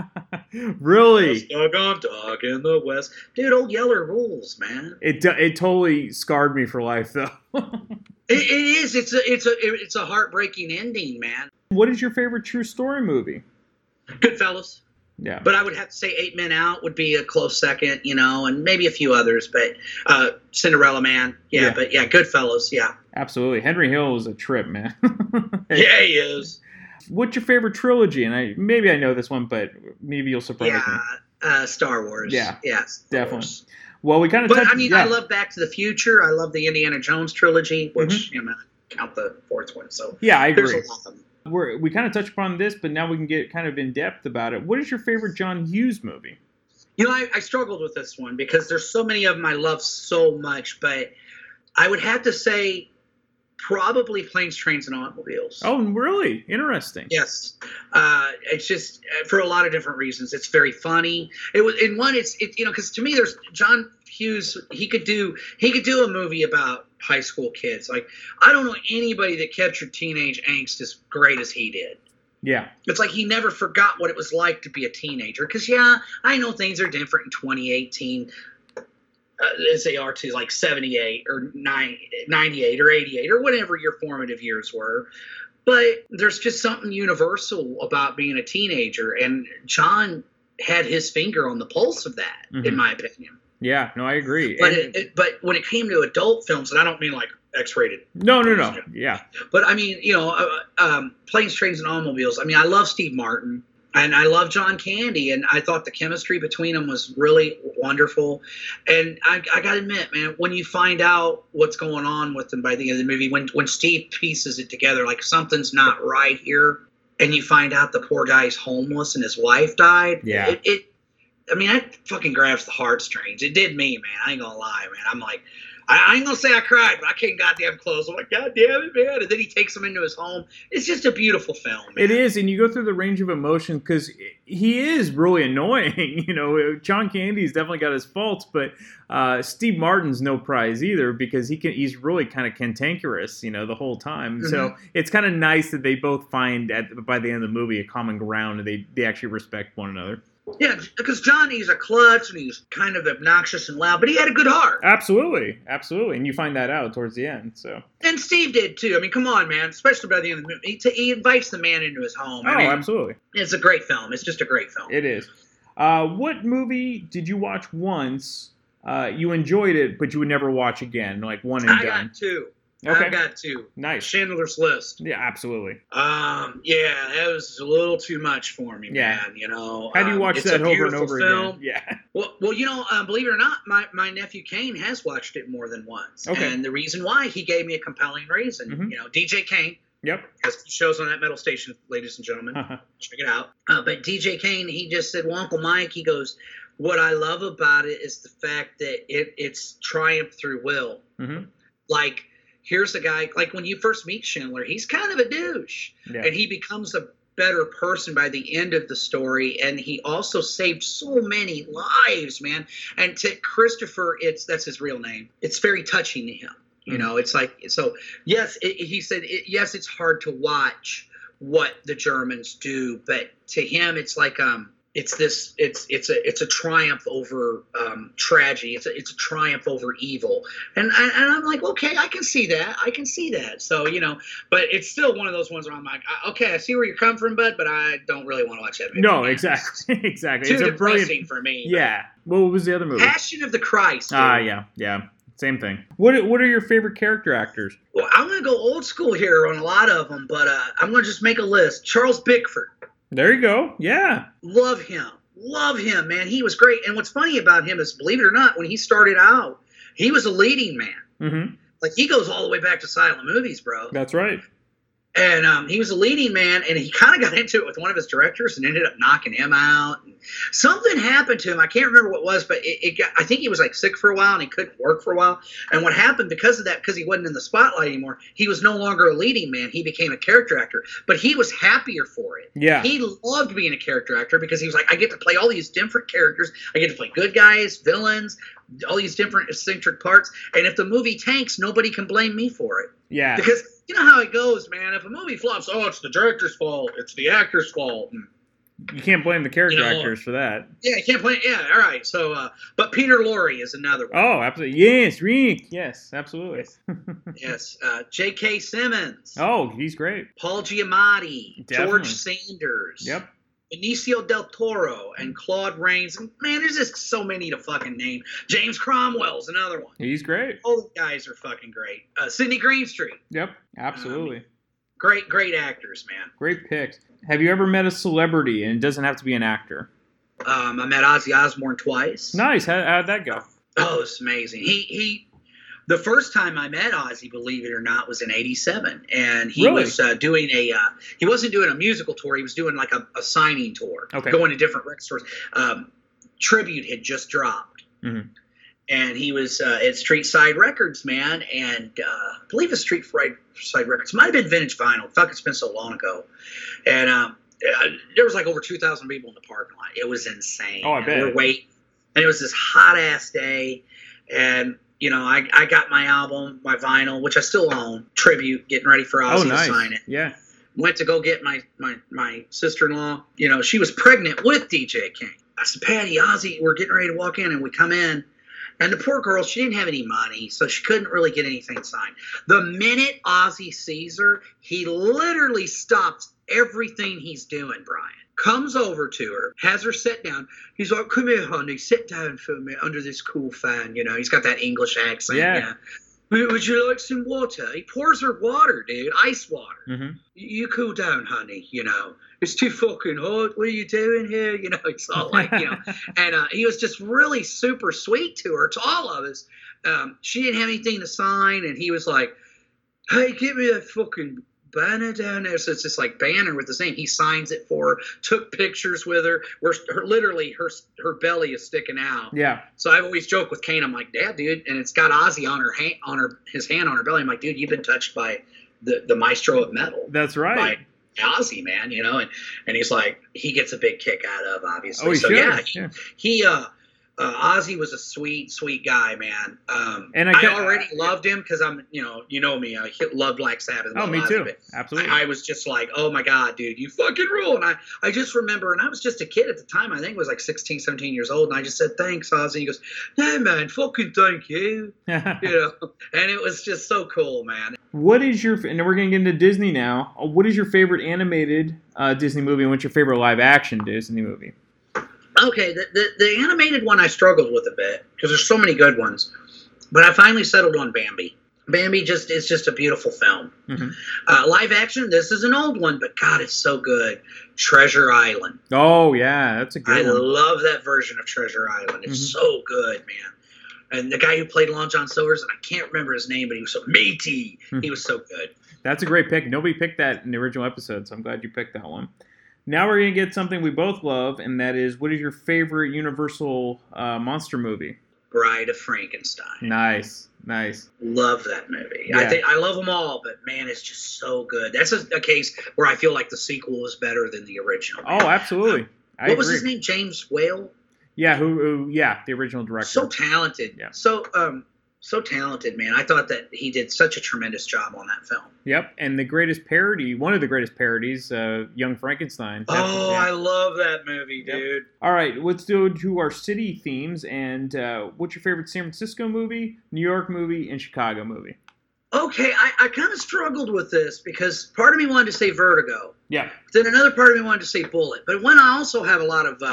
Really? Doggone dog in the west. Dude, old Yeller rules, man. It totally scarred me for life, though. It is. It's a heartbreaking ending, man. What is your favorite true story movie? Goodfellas. Yeah. But I would have to say 8 Men Out would be a close second, and maybe a few others. But Cinderella Man, But Goodfellas, yeah. Absolutely. Henry Hill is a trip, man. Yeah, he is. What's your favorite trilogy? And I know this one, but maybe you'll surprise me. Star Wars. Yeah, yes, definitely. Wars. Well, we kind of. But I love Back to the Future. I love the Indiana Jones trilogy, which count the fourth one. So yeah, I agree. There's a lot of them. We kind of touched upon this, but now we can get kind of in depth about it. What is your favorite John Hughes movie? I struggled with this one because there's so many of them I love so much, but I would have to say probably Planes, Trains, and Automobiles. Oh, really? Interesting. Yes. It's just for a lot of different reasons. It's very funny. Because to me, there's John Hughes. He could do a movie about high school kids. Like, I don't know anybody that captured teenage angst as great as he did. Yeah. It's like he never forgot what it was like to be a teenager. Because, I know things are different in 2018 as they are to like 78 or 98 or 88 or whatever your formative years were. But there's just something universal about being a teenager. And John had his finger on the pulse of that, in my opinion. Yeah, no, I agree. But when it came to adult films, and I don't mean like X-rated. No. Yeah. But I mean, Planes, Trains, and Automobiles. I mean, I love Steve Martin and I love John Candy, and I thought the chemistry between them was really wonderful. And I got to admit, man, when you find out what's going on with them by the end of the movie, when Steve pieces it together, like something's not right here, and you find out the poor guy's homeless and his wife died. Yeah. That fucking grabs the heartstrings. It did me, man. I ain't gonna lie, man. I'm like, I ain't gonna say I cried, but I came goddamn close. I'm like, God damn it, man! And then he takes him into his home. It's just a beautiful film. Man. It is, and you go through the range of emotion because he is really annoying. John Candy's definitely got his faults, but Steve Martin's no prize either because he's really kind of cantankerous, the whole time. Mm-hmm. So it's kind of nice that they both find by the end of the movie a common ground and they actually respect one another. Yeah, because Johnny's a klutz and he's kind of obnoxious and loud, but he had a good heart. Absolutely, and you find that out towards the end. So. And Steve did too. I mean, come on, man. Especially by the end of the movie, he invites the man into his home. Absolutely. It's a great film. It's just a great film. It is. What movie did you watch once? You enjoyed it, but you would never watch again, like one and done. I got two. Okay. I got two. Nice. Schindler's List. Yeah, absolutely. Yeah, that was a little too much for me, man. How do you watch that over and over film. again? Yeah. Well, believe it or not, my nephew Kane has watched it more than once. Okay. And the reason why, he gave me a compelling reason. Mm-hmm. DJ Kane. Yep. Has shows on that metal station, ladies and gentlemen. Check it out. But DJ Kane, he just said, well, Uncle Mike, he goes, what I love about it is the fact that it's triumph through will. Mm-hmm. Like, here's a guy, like when you first meet Schindler, he's kind of a douche. Yeah. And he becomes a better person by the end of the story. And he also saved so many lives, man. And to Christopher, that's his real name. It's very touching to him. It's like, so yes, he said, yes, it's hard to watch what the Germans do. But to him, it's like, it's a triumph over tragedy. It's a triumph over evil, and I'm like, okay, I can see that. So but it's still one of those ones where I'm like, okay, I see where you're coming from, bud, but I don't really want to watch that movie. No, exactly. Too depressing for me. Yeah. What was the other movie? Passion of the Christ. Yeah. Same thing. What are your favorite character actors? Well, I'm gonna go old school here on a lot of them, but I'm gonna just make a list. Charles Bickford. There you go. Yeah. Love him, man. He was great. And what's funny about him is, believe it or not, when he started out, he was a leading man. Mm-hmm. Like, he goes all the way back to silent movies, bro. That's right. And he was a leading man, and he kind of got into it with one of his directors and ended up knocking him out. And something happened to him. I can't remember what it was, but I think he was like sick for a while and he couldn't work for a while. And what happened because of that, because he wasn't in the spotlight anymore, he was no longer a leading man. He became a character actor, but he was happier for it. Yeah. He loved being a character actor because he was like, I get to play all these different characters. I get to play good guys, villains, all these different eccentric parts. And if the movie tanks, nobody can blame me for it. Yeah. Because you know how it goes, man. If a movie flops, it's the director's fault. It's the actor's fault. You can't blame the character actors for that. Yeah, you can't blame. Yeah, all right. So, but Peter Lorre is another one. Oh, absolutely. Yes, Rick. Yes, absolutely. Yes. J.K. Simmons. Oh, he's great. Paul Giamatti. Definitely. George Sanders. Yep. Benicio del Toro and Claude Rains. Man, there's just so many to fucking name. James Cromwell's another one. He's great. All the guys are fucking great. Sidney Greenstreet. Yep, absolutely. Great actors, man. Great picks. Have you ever met a celebrity, and it doesn't have to be an actor? I met Ozzy Osbourne twice. Nice. How'd that go? Oh, it's amazing. He the first time I met Ozzy, believe it or not, was in '87, and he was doing he wasn't doing a musical tour. He was doing like a signing tour, going to different record stores. Tribute had just dropped, and he was at Street Side Records, man, and I believe it's Street Side Records. Might have been Vintage Vinyl. Fuck, it's been so long ago, and there was like over 2,000 people in the parking lot. It was insane. Oh, I bet. We were waiting, and it was this hot ass day, and I got my album, my vinyl, which I still own, Tribute, getting ready for Ozzy to sign it. Yeah. Went to go get my sister-in-law. She was pregnant with DJ King. I said, Patty, Ozzy, we're getting ready to walk in, and we come in. And the poor girl, she didn't have any money, so she couldn't really get anything signed. The minute Ozzy sees her, he literally stops everything he's doing, Brian. Comes over to her, has her sit down. He's like, come here, honey, sit down for me under this cool fan. He's got that English accent. Yeah. Would you like some water? He pours her water, dude, ice water. Mm-hmm. You cool down, honey, It's too fucking hot. What are you doing here? It's all like, And he was just really super sweet to her, to all of us. She didn't have anything to sign, and he was like, hey, give me that fucking Banner down there. So it's just like banner with the same. He signs it for her, took pictures with her, where literally her belly is sticking out. Yeah. So I always joke with Kane, I'm like, yeah, dude, and it's got Ozzy on his hand on her belly. I'm like, dude, you've been touched by the maestro of metal. That's right. By Ozzy, man, and he's like, he gets a big kick out of, obviously. Oh, he so should. he Ozzy was a sweet guy, man. And I already loved him because I'm, you know me, I loved Black Sabbath. Oh, me too. Absolutely. I was just like, oh my God, dude, you fucking rule. And I just remember, and I was just a kid at the time. I think it was like 16, 17 years old. And I just said, thanks, Ozzy. He goes, hey, man, fucking thank you. And it was just so cool, man. What is your, and we're going to get into Disney now. What is your favorite animated Disney movie, and what's your favorite live action Disney movie? Okay, the animated one I struggled with a bit because there's so many good ones, but I finally settled on Bambi. Bambi is just a beautiful film. Mm-hmm. Live action, this is an old one, but God, it's so good. Treasure Island. Oh yeah, that's a good one. I love that version of Treasure Island. It's so good, man. And the guy who played Long John Silver's, and I can't remember his name, but he was so matey. He was so good. That's a great pick. Nobody picked that in the original episode, so I'm glad you picked that one. Now we're going to get something we both love, and that is, what is your favorite Universal monster movie? Bride of Frankenstein. Nice. Love that movie. Yeah. I love them all, but man, it's just so good. That's a case where I feel like the sequel was better than the original. Oh, absolutely. What was his name? James Whale? Yeah, the original director. So talented. Yeah. So talented, man. I thought that he did such a tremendous job on that film. Yep, and the greatest parody, one of the greatest parodies, Young Frankenstein. I love that movie, dude. Yep. All right, let's do our city themes, and what's your favorite San Francisco movie, New York movie, and Chicago movie? Okay, I kind of struggled with this because part of me wanted to say Vertigo. Yeah. Then another part of me wanted to say Bullet. But one I also have a lot of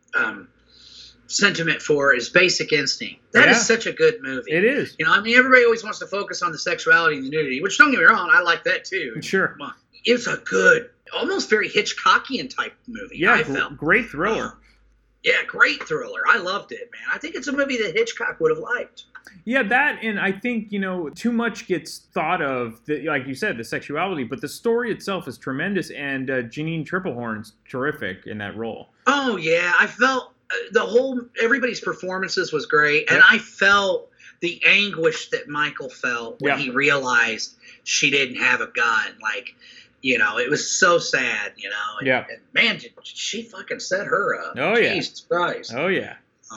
sentiment for is Basic Instinct. That is such a good movie. It is. Everybody always wants to focus on the sexuality and the nudity, which don't get me wrong, I like that too. Sure. It's a good, almost very Hitchcockian type movie. Yeah, I felt. Great thriller. Yeah, great thriller. I loved it, man. I think it's a movie that Hitchcock would have liked. Yeah, that, and I think, too much gets thought of, like you said, the sexuality, but the story itself is tremendous, and Janine Triplehorn's terrific in that role. Oh, yeah. I felt everybody's performances was great, and I felt the anguish that Michael felt when he realized she didn't have a gun. Like, it was so sad, And, and man, did she fucking set her up. Oh, yeah. Jesus Christ. Oh, yeah.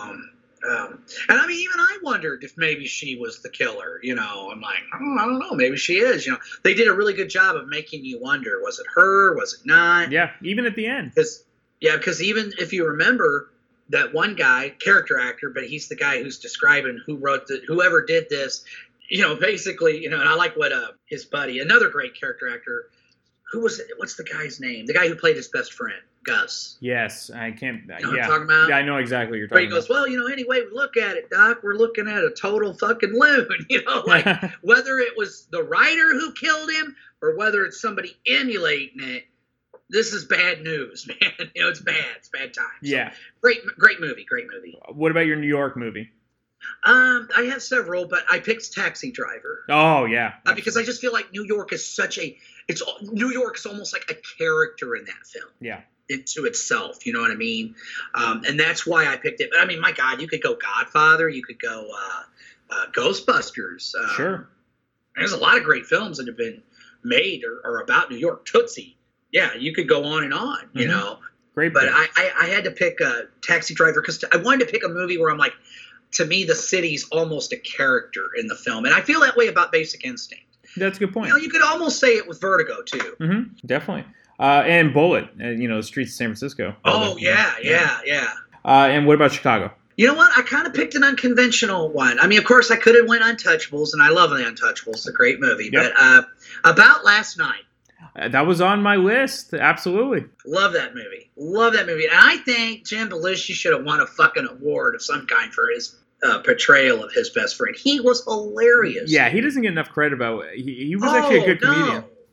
And I mean, even I wondered if maybe she was the killer. I'm like, I don't know. Maybe she is. They did a really good job of making you wonder: was it her? Was it not? Yeah, even at the end. Because even if you remember that one guy, character actor, but he's the guy who's describing whoever did this. Basically, and I like what his buddy, another great character actor. What's the guy's name? The guy who played his best friend, Gus. Yes, I can't. You know what I'm talking about? Yeah, I know exactly what you're talking about. But he goes, well, anyway, we look at it, Doc, we're looking at a total fucking loon. Like whether it was the writer who killed him or whether it's somebody emulating it, this is bad news, man. It's bad. It's bad times. Yeah. So, great movie. What about your New York movie? I have several, but I picked Taxi Driver. Oh yeah. Because I just feel like New York is New York is almost like a character in that film. Yeah. Into itself, you know what I mean? And that's why I picked it. But I mean, my God, you could go Godfather, you could go Ghostbusters. Sure. There's a lot of great films that have been made or about New York. Tootsie. Yeah, you could go on and on, you know. Great. But I had to pick Taxi Driver because I wanted to pick a movie where I'm like, to me, the city's almost a character in the film. And I feel that way about Basic Instinct. That's a good point. You could almost say it with Vertigo, too. Mm-hmm. Definitely. And Bullet, the streets of San Francisco. Oh, yeah. And what about Chicago? You know what? I kind of picked an unconventional one. I mean, of course, I could have went Untouchables, and I love The Untouchables. It's a great movie. Yep. But About Last Night. That was on my list. Absolutely. Love that movie. And I think Jim Belushi should have won a fucking award of some kind for his portrayal of his best friend. He was hilarious. Yeah, he doesn't get enough credit about it. He was actually a good comedian.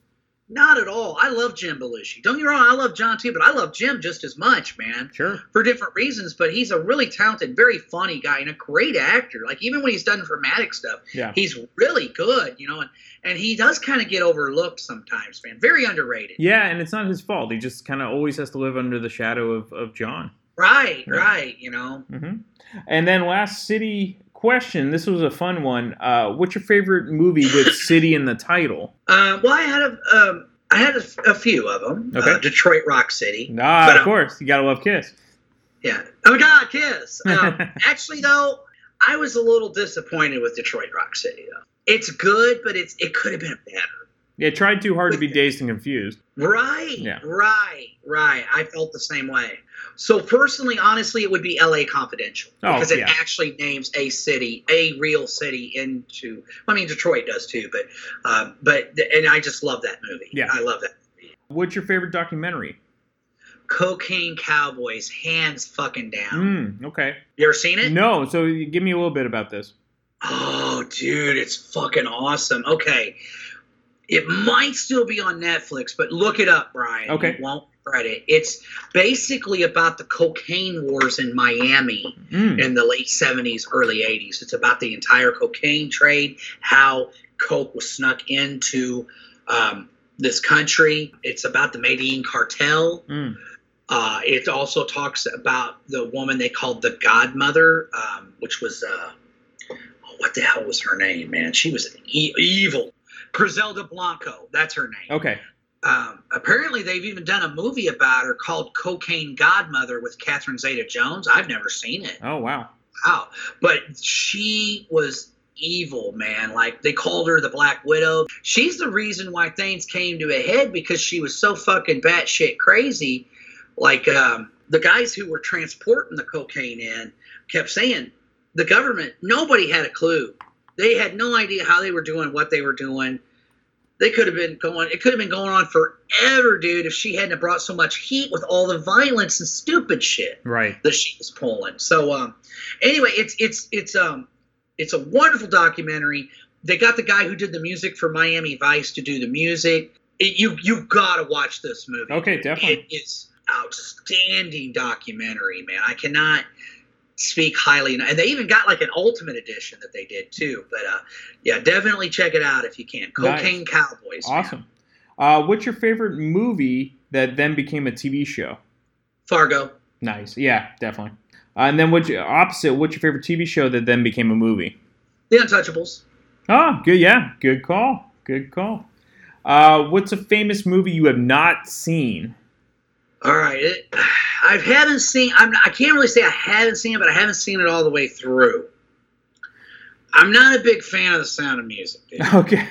Not at all. I love Jim Belushi. Don't get me wrong, I love John too, but I love Jim just as much, man. Sure. For different reasons, but he's a really talented, very funny guy and a great actor. Like, even when he's done dramatic stuff, he's really good, you know, and he does kind of get overlooked sometimes, man. Very underrated. Yeah, and it's not his fault. He just kind of always has to live under the shadow of John. Right, you know. Mm-hmm. And then last city question. This was a fun one. What's your favorite movie with city in the title? Well, I had a few of them. Okay. Detroit Rock City. Of course. You gotta love Kiss. Yeah. Oh my God, Kiss. Actually, though, I was a little disappointed with Detroit Rock City, though. It's good, but it could have been better. Yeah, it tried too hard to be Dazed and Confused. Right. Yeah. Right. I felt the same way. So personally, honestly, it would be L.A. Confidential because it actually names a city, a real city into. I mean, Detroit does too, but I just love that movie. Yeah, I love that movie. What's your favorite documentary? Cocaine Cowboys, hands fucking down. Okay. You ever seen it? No. So give me a little bit about this. Oh, dude, it's fucking awesome. Okay. It might still be on Netflix, but look it up, Brian. Okay. You won't regret it. It's basically about the cocaine wars in Miami in the late 70s, early 80s. It's about the entire cocaine trade, how coke was snuck into this country. It's about the Medellin cartel. It also talks about the woman they called the Godmother, which was, what the hell was her name, man? She was an evil. Griselda Blanco, that's her name. Okay. Apparently, they've even done a movie about her called Cocaine Godmother with Catherine Zeta-Jones. I've never seen it. Oh, wow. Wow. But she was evil, man. Like, they called her the Black Widow. She's the reason why things came to a head because she was so fucking batshit crazy. Like, the guys who were transporting the cocaine in kept saying the government, nobody had a clue. They had no idea how they were doing what they were doing. It could have been going on forever, dude, if she hadn't brought so much heat with all the violence and stupid shit that she was pulling. So, anyway, it's a wonderful documentary. They got the guy who did the music for Miami Vice to do the music. You gotta watch this movie. Okay, definitely. It is outstanding documentary, man. I cannot speak highly, and they even got like an ultimate edition that they did too. But yeah, definitely check it out if you can. Cocaine Cowboys. Awesome. What's your favorite movie that then became a TV show? Fargo. Nice. Yeah, definitely. And then what's your favorite TV show that then became a movie? The Untouchables. Oh, good. Yeah, good call. Good call. What's a famous movie you have not seen? All right. I haven't seen. I can't really say I haven't seen it, but I haven't seen it all the way through. I'm not a big fan of The Sound of Music, dude. Okay.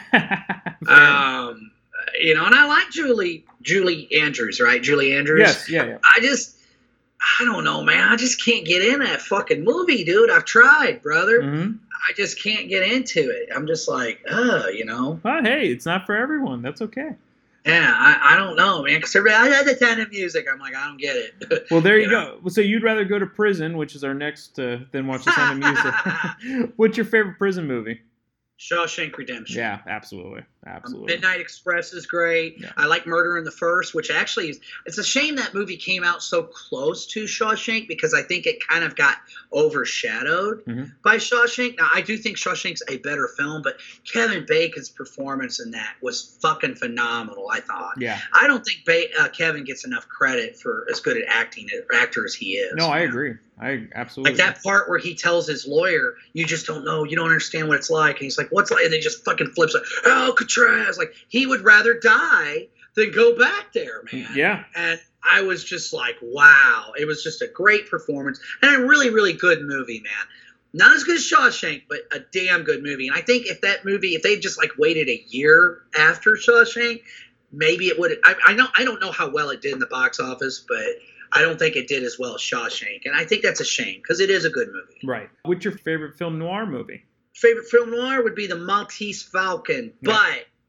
You know, and I like Julie Andrews, right? Julie Andrews. Yes. Yeah. I don't know, man. I just can't get in that fucking movie, dude. I've tried, brother. Mm-hmm. I just can't get into it. I'm just like, you know. Well, hey, it's not for everyone. That's okay. Yeah, I don't know, man. Because I had the Sound of Music. I'm like, I don't get it. Well, there you go. So you'd rather go to prison, which is our next, than watch The Sound of Music. What's your favorite prison movie? Shawshank Redemption. Yeah, absolutely. Midnight Express is great. Yeah. I like Murder in the First, which actually it's a shame that movie came out so close to Shawshank because I think it kind of got overshadowed by Shawshank. Now, I do think Shawshank's a better film, but Kevin Bacon's performance in that was fucking phenomenal, I thought. Yeah. I don't think Kevin gets enough credit for as good an actor as he is. No, I agree. I absolutely. Like that part where he tells his lawyer, you just don't know, you don't understand what it's like. And he's like, what's like? And they just fucking flips like, Alcatraz. Like, he would rather die than go back there, man. Yeah. And I was just like, wow. It was just a great performance and a really, really good movie, man. Not as good as Shawshank, but a damn good movie. And I think if they just like waited a year after Shawshank, maybe it would. I don't know how well it did in the box office, but I don't think it did as well as Shawshank. And I think that's a shame because it is a good movie. Right. What's your favorite film noir movie? Favorite film noir would be The Maltese Falcon. Yeah. But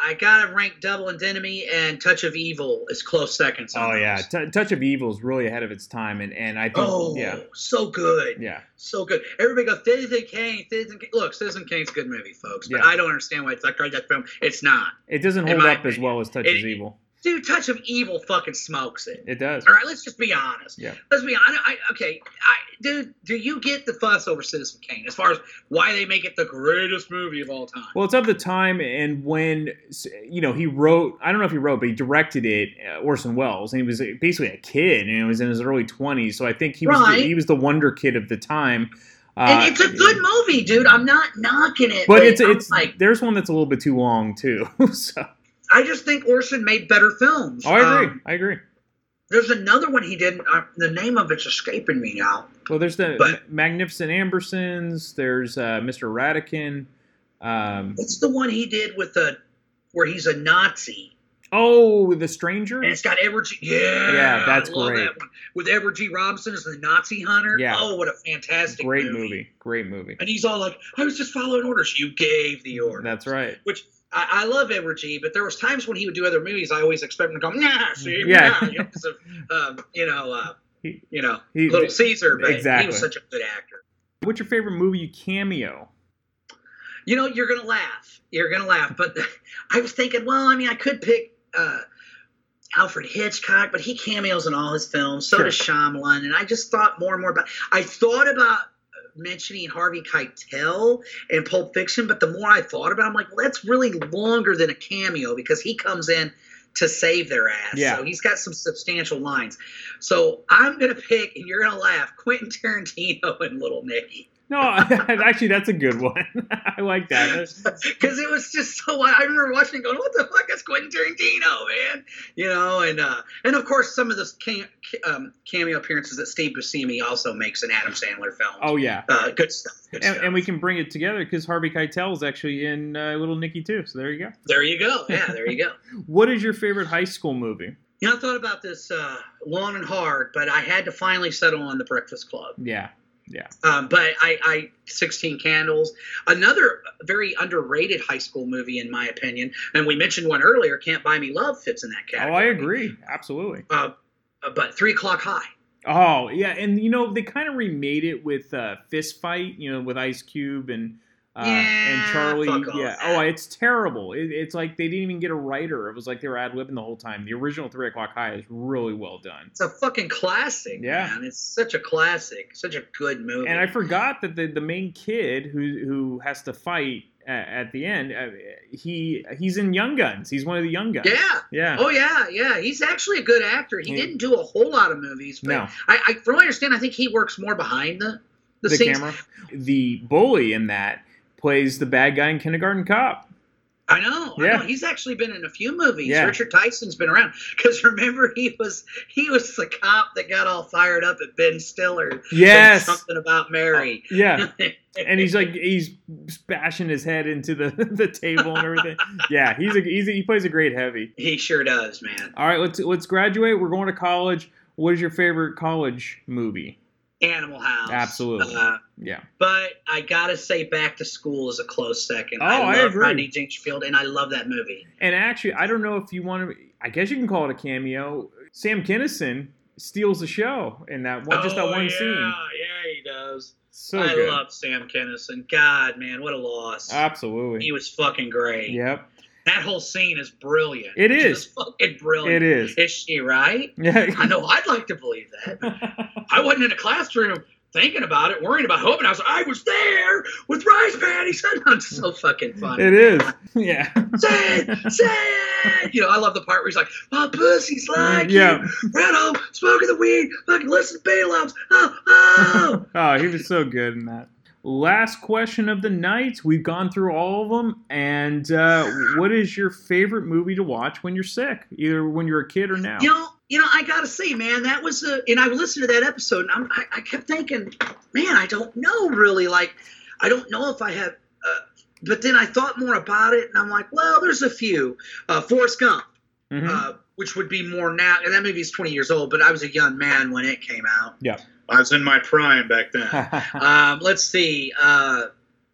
I gotta rank Double Indemnity and Touch of Evil as close seconds. Oh yeah, Touch of Evil is really ahead of its time, and I think so good. Yeah, so good. Everybody goes Citizen Kane. Look, Citizen Kane's a good movie, folks, but I don't understand why it's like that film. It's not. It doesn't hold up as well as Touch of Evil. Dude, Touch of Evil fucking smokes it. It does. All right, let's just be honest. Yeah. Let's be honest. Dude, do you get the fuss over Citizen Kane as far as why they make it the greatest movie of all time? Well, it's of the time, and when he wrote. I don't know if he wrote, but he directed it. Orson Welles, and he was basically a kid, and he was in his early 20s. So I think he was the wonder kid of the time. And it's a good movie, dude. I'm not knocking it, but it's like there's one that's a little bit too long too. So. I just think Orson made better films. Oh, I agree. There's another one he did. The name of it's escaping me now. Well, there's the Magnificent Ambersons. There's Mr. Ratican. What's the one he did with where he's a Nazi? Oh, The Stranger? And it's got Edward G. Yeah, that's great. That one. With Edward G. Robinson as the Nazi hunter. Yeah. Oh, what a fantastic movie. Great movie. And he's all like, I was just following orders. You gave the orders. That's right. Which... I love Edward G., but there was times when he would do other movies, I always expect him to go, see, because of, Little Caesar, but exactly. He was such a good actor. What's your favorite movie you cameo? You're going to laugh. But I was thinking, I could pick Alfred Hitchcock, but he cameos in all his films. So does Shyamalan. And I just thought more and more about I thought about mentioning Harvey Keitel in Pulp Fiction, but the more I thought about it, I'm like, well, that's really longer than a cameo because he comes in to save their ass. Yeah. So he's got some substantial lines. So I'm going to pick, and you're going to laugh, Quentin Tarantino and Little Nicky. No, actually, that's a good one. I like that. Because it was just so. I remember watching it going, what the fuck is Quentin Tarantino, man? And of course, some of those cameo appearances that Steve Buscemi also makes in Adam Sandler films. Oh, yeah. Good stuff. And we can bring it together because Harvey Keitel is actually in Little Nicky, too. So there you go. There you go. Yeah, there you go. What is your favorite high school movie? I thought about this long and hard, but I had to finally settle on The Breakfast Club. Yeah. But I 16 Candles, another very underrated high school movie in my opinion, and we mentioned one earlier, Can't Buy Me Love fits in that category. Oh, I agree, absolutely. But 3 O'Clock High. Oh yeah, and they kind of remade it with Fist Fight, with Ice Cube and Charlie. Yeah. Oh, it's terrible. It's like they didn't even get a writer. It was like they were ad-libbing the whole time. The original 3 O'Clock High is really well done. It's a fucking classic, man. It's such a classic. Such a good movie. And I forgot that the main kid who has to fight at the end, he's in Young Guns. He's one of the Young Guns. Yeah. Oh, yeah. He's actually a good actor. He didn't do a whole lot of movies. But no. I from what I understand, I think he works more behind the scenes. Camera. The bully in that plays the bad guy in Kindergarten Cop. I know. He's actually been in a few movies. Yeah. Richard Tyson's been around. Because remember, he was the cop that got all fired up at Ben Stiller. Yes. Something about Mary. Yeah. And he's bashing his head into the table and everything. Yeah, he plays a great heavy. He sure does, man. All right, let's graduate. We're going to college. What is your favorite college movie? Animal House. Absolutely. Yeah. But I gotta say, Back to School is a close second. Oh, I love agree. Rodney Dangerfield, and I love that movie. And actually, I don't know if you want to. I guess you can call it a cameo. Sam Kinison steals the show in that one, just that one scene. Yeah, he does. I love Sam Kinison. God, man, what a loss. Absolutely. He was fucking great. Yep. That whole scene is brilliant. It is. It's fucking brilliant. It is. Is she right? Yeah. I know. I'd like to believe that. I wasn't in a classroom thinking about it, worrying about hoping. I was there with rice patties. It's so fucking funny. It is. Yeah. Say it. I love the part where he's like, my pussy's like you. Red home, smoking the weed, fucking listen to Balaams. Oh. Oh, he was so good in that. Last question of the night. We've gone through all of them. And what is your favorite movie to watch when you're sick, either when you're a kid or now? I gotta say, man, that was and I listened to that episode, and I kept thinking, man, I don't know really. Like, I don't know if I have. But then I thought more about it, and I'm like, well, there's a few. Forrest Gump, which would be more now. And that movie's 20 years old, but I was a young man when it came out. Yeah. I was in my prime back then. Let's see.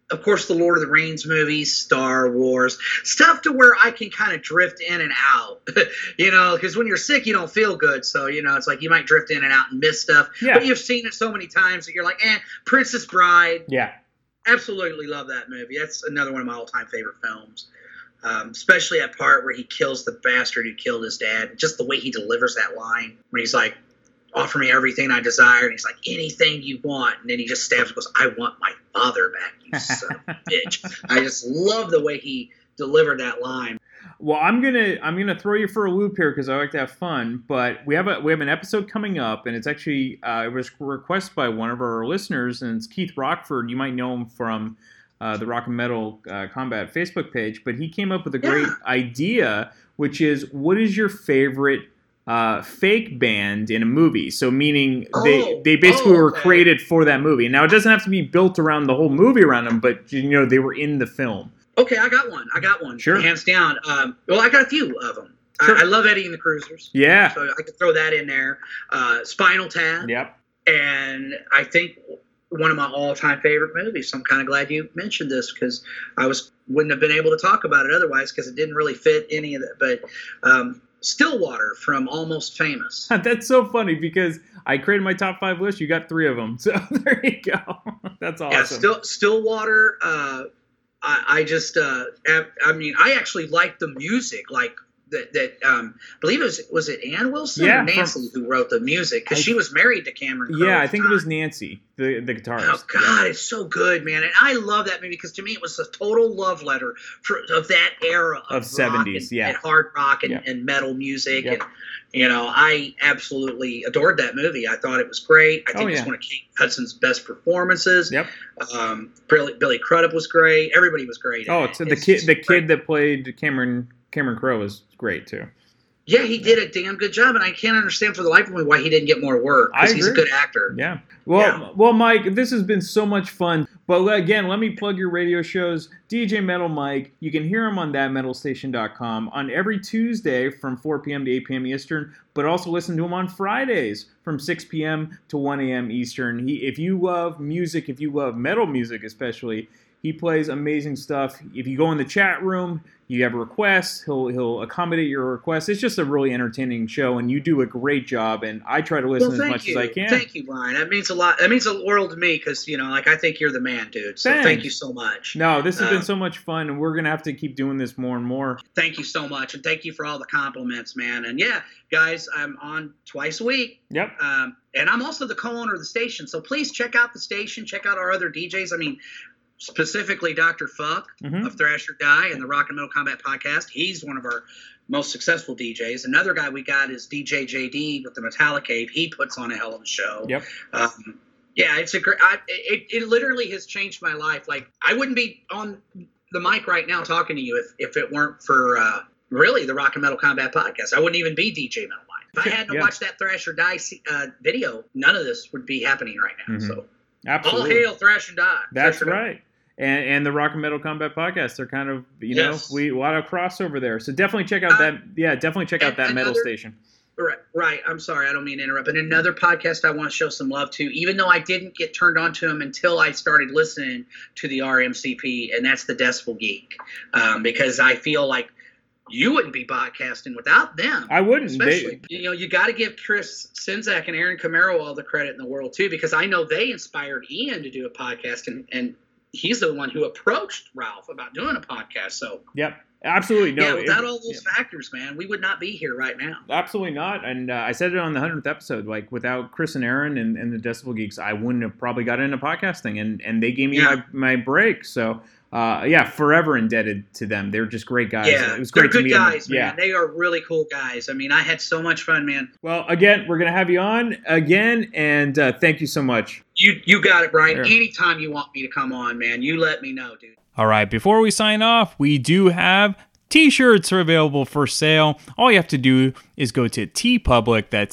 of course, the Lord of the Rings movies, Star Wars, stuff to where I can kind of drift in and out, because when you're sick, you don't feel good. So, it's like you might drift in and out and miss stuff. Yeah. But you've seen it so many times that you're like, Princess Bride. Yeah. Absolutely love that movie. That's another one of my all-time favorite films. Especially that part where he kills the bastard who killed his dad. Just the way he delivers that line when he's like, offer me everything I desire. And he's like, anything you want. And then he just stabs and goes, I want my father back, you son of a bitch. I just love the way he delivered that line. Well, I'm gonna throw you for a loop here because I like to have fun. But we have an episode coming up, and it's actually it was requested by one of our listeners, and it's Keith Rockford. You might know him from the Rock and Metal Combat Facebook page, but he came up with a great idea, which is, what is your favorite fake band in a movie? So meaning they basically were created for that movie. Now, it doesn't have to be built around the whole movie around them, but they were in the film. Okay, I got one. Sure. Hands down. Well, I got a few of them. Sure. I love Eddie and the Cruisers. Yeah. So I could throw that in there. Spinal Tap. Yep. And I think one of my all-time favorite movies. So I'm kind of glad you mentioned this because wouldn't have been able to talk about it otherwise because it didn't really fit any of that. But Stillwater from Almost Famous. That's so funny because I created my top 5 list. You got 3 of them. So there you go. That's awesome. Yeah, Stillwater. I actually like the music, like that. I believe was it Ann Wilson or Nancy who wrote the music because she was married to Cameron Crowe. Yeah, I think it was Nancy, the guitarist. Oh God, it's so good, man, and I love that movie because to me it was a total love letter of that era of 70s, and hard rock and metal music, and I absolutely adored that movie. I thought it was great. I think it's one of Kate Hudson's best performances. Yep. Billy Crudup was great. Everybody was great. The kid that played Cameron Crowe was great too. Yeah, he did a damn good job, and I can't understand for the life of me why he didn't get more work because he's a good actor. Yeah. Well, Mike, this has been so much fun. But again, let me plug your radio shows. DJ Metal Mike, you can hear him on thatmetalstation.com on every Tuesday from 4 p.m. to 8 p.m. Eastern, but also listen to him on Fridays from 6 p.m. to 1 a.m. Eastern. If you love music, if you love metal music especially, he plays amazing stuff. If you go in the chat room, you have requests, he'll accommodate your requests. It's just a really entertaining show, and you do a great job, and I try to listen as much as I can. Thank you, Brian. That means a lot. That means the world to me because, I think you're the man, dude. So thank you so much. No, this has been so much fun, and we're going to have to keep doing this more and more. Thank you so much, and thank you for all the compliments, man. And yeah, guys, I'm on twice a week. Yep. And I'm also the co-owner of the station, so please check out the station, check out our other DJs. Specifically Dr. Fuck of Thrash or Die and the Rock and Metal Combat Podcast. He's one of our most successful DJs. Another guy we got is DJ JD with the Metallic Cave. He puts on a hell of a show. Yep. It's a great. It literally has changed my life. Like I wouldn't be on the mic right now talking to you if it weren't for really the Rock and Metal Combat Podcast. I wouldn't even be DJ Metal Mike. If I had to watch that Thrash or Die video, none of this would be happening right now. So absolutely. All hail Thrash or Die. That's right. And the Rock and Metal Combat Podcast, they're kind of, a lot of crossover there. So definitely check out that metal station. Right. I'm sorry. I don't mean to interrupt. But another podcast I want to show some love to, even though I didn't get turned on to them until I started listening to the RMCP, and that's the Decibel Geek. Because I feel like you wouldn't be podcasting without them. I wouldn't. Especially, you got to give Chris Czynszak and Aaron Camaro all the credit in the world, too, because I know they inspired Ian to do a podcast, and he's the one who approached Ralph about doing a podcast. So yep, absolutely. No, without all those factors, man, we would not be here right now. Absolutely not. And I said it on the 100th episode. Like without Chris and Aaron and the Decibel Geeks, I wouldn't have probably got into podcasting. And they gave me my break. So forever indebted to them. They're just great guys. Yeah, it was great to meet them. They're good guys, man. Yeah. They are really cool guys. I had so much fun, man. Well, again, we're gonna have you on again, and thank you so much. You got it, Brian. Sure. Anytime you want me to come on, man, you let me know, dude. All right, before we sign off, we do have T-shirts are available for sale. All you have to do is go to TeePublic, that's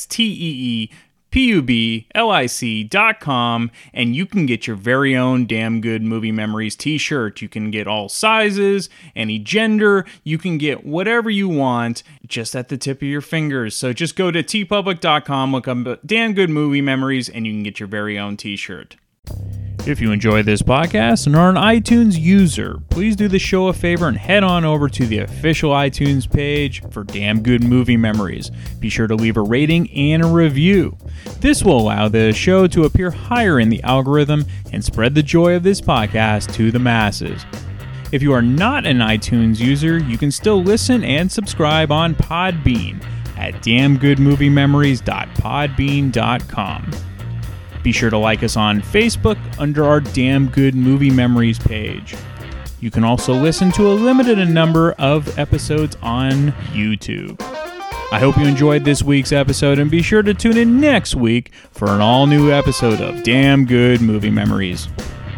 TeePublic.com, and you can get your very own Damn Good Movie Memories t-shirt. You can get all sizes, any gender. You can get whatever you want just at the tip of your fingers. So just go to TeePublic.com, look up Damn Good Movie Memories, and you can get your very own t-shirt. If you enjoy this podcast and are an iTunes user, please do the show a favor and head on over to the official iTunes page for Damn Good Movie Memories. Be sure to leave a rating and a review. This will allow the show to appear higher in the algorithm and spread the joy of this podcast to the masses. If you are not an iTunes user, you can still listen and subscribe on Podbean at damngoodmoviememories.podbean.com. Be sure to like us on Facebook under our Damn Good Movie Memories page. You can also listen to a limited number of episodes on YouTube. I hope you enjoyed this week's episode, and be sure to tune in next week for an all-new episode of Damn Good Movie Memories.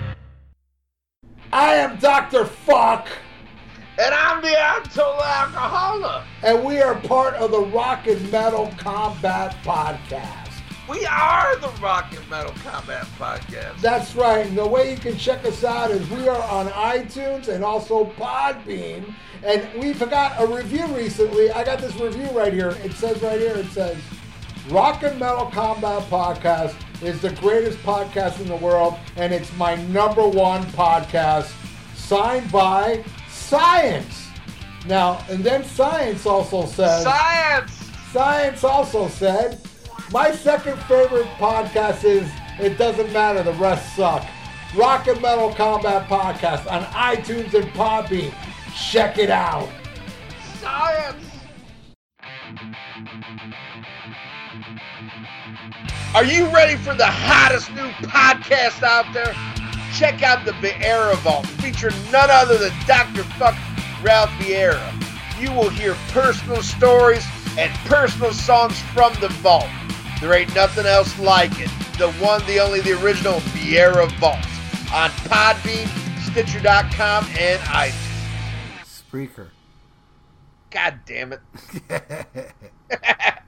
I am Dr. Fuck, And I'm the Absol Alcoholic. and we are part of the Rock and Metal Combat Podcast. We are the Rock and Metal Combat Podcast. That's right, and the way you can check us out is we are on iTunes and also Podbean. And we forgot a review recently. I got this review right here. It says, Rock and Metal Combat Podcast is the greatest podcast in the world, and it's my number one podcast, signed by Science. Now, and then Science also says... Science also said, my second favorite podcast is It Doesn't Matter, the rest suck. Rock and Metal Combat Podcast on iTunes and Podbean. Check it out. Science! Are you ready for the hottest new podcast out there? Check out the Vieira Vault, featuring none other than Dr. Fuck Ralph Vieira. You will hear personal stories and personal songs from the vault. There ain't nothing else like it. The one, the only, the original Vieira Vault on Podbean, Stitcher.com, and iTunes. Spreaker. God damn it.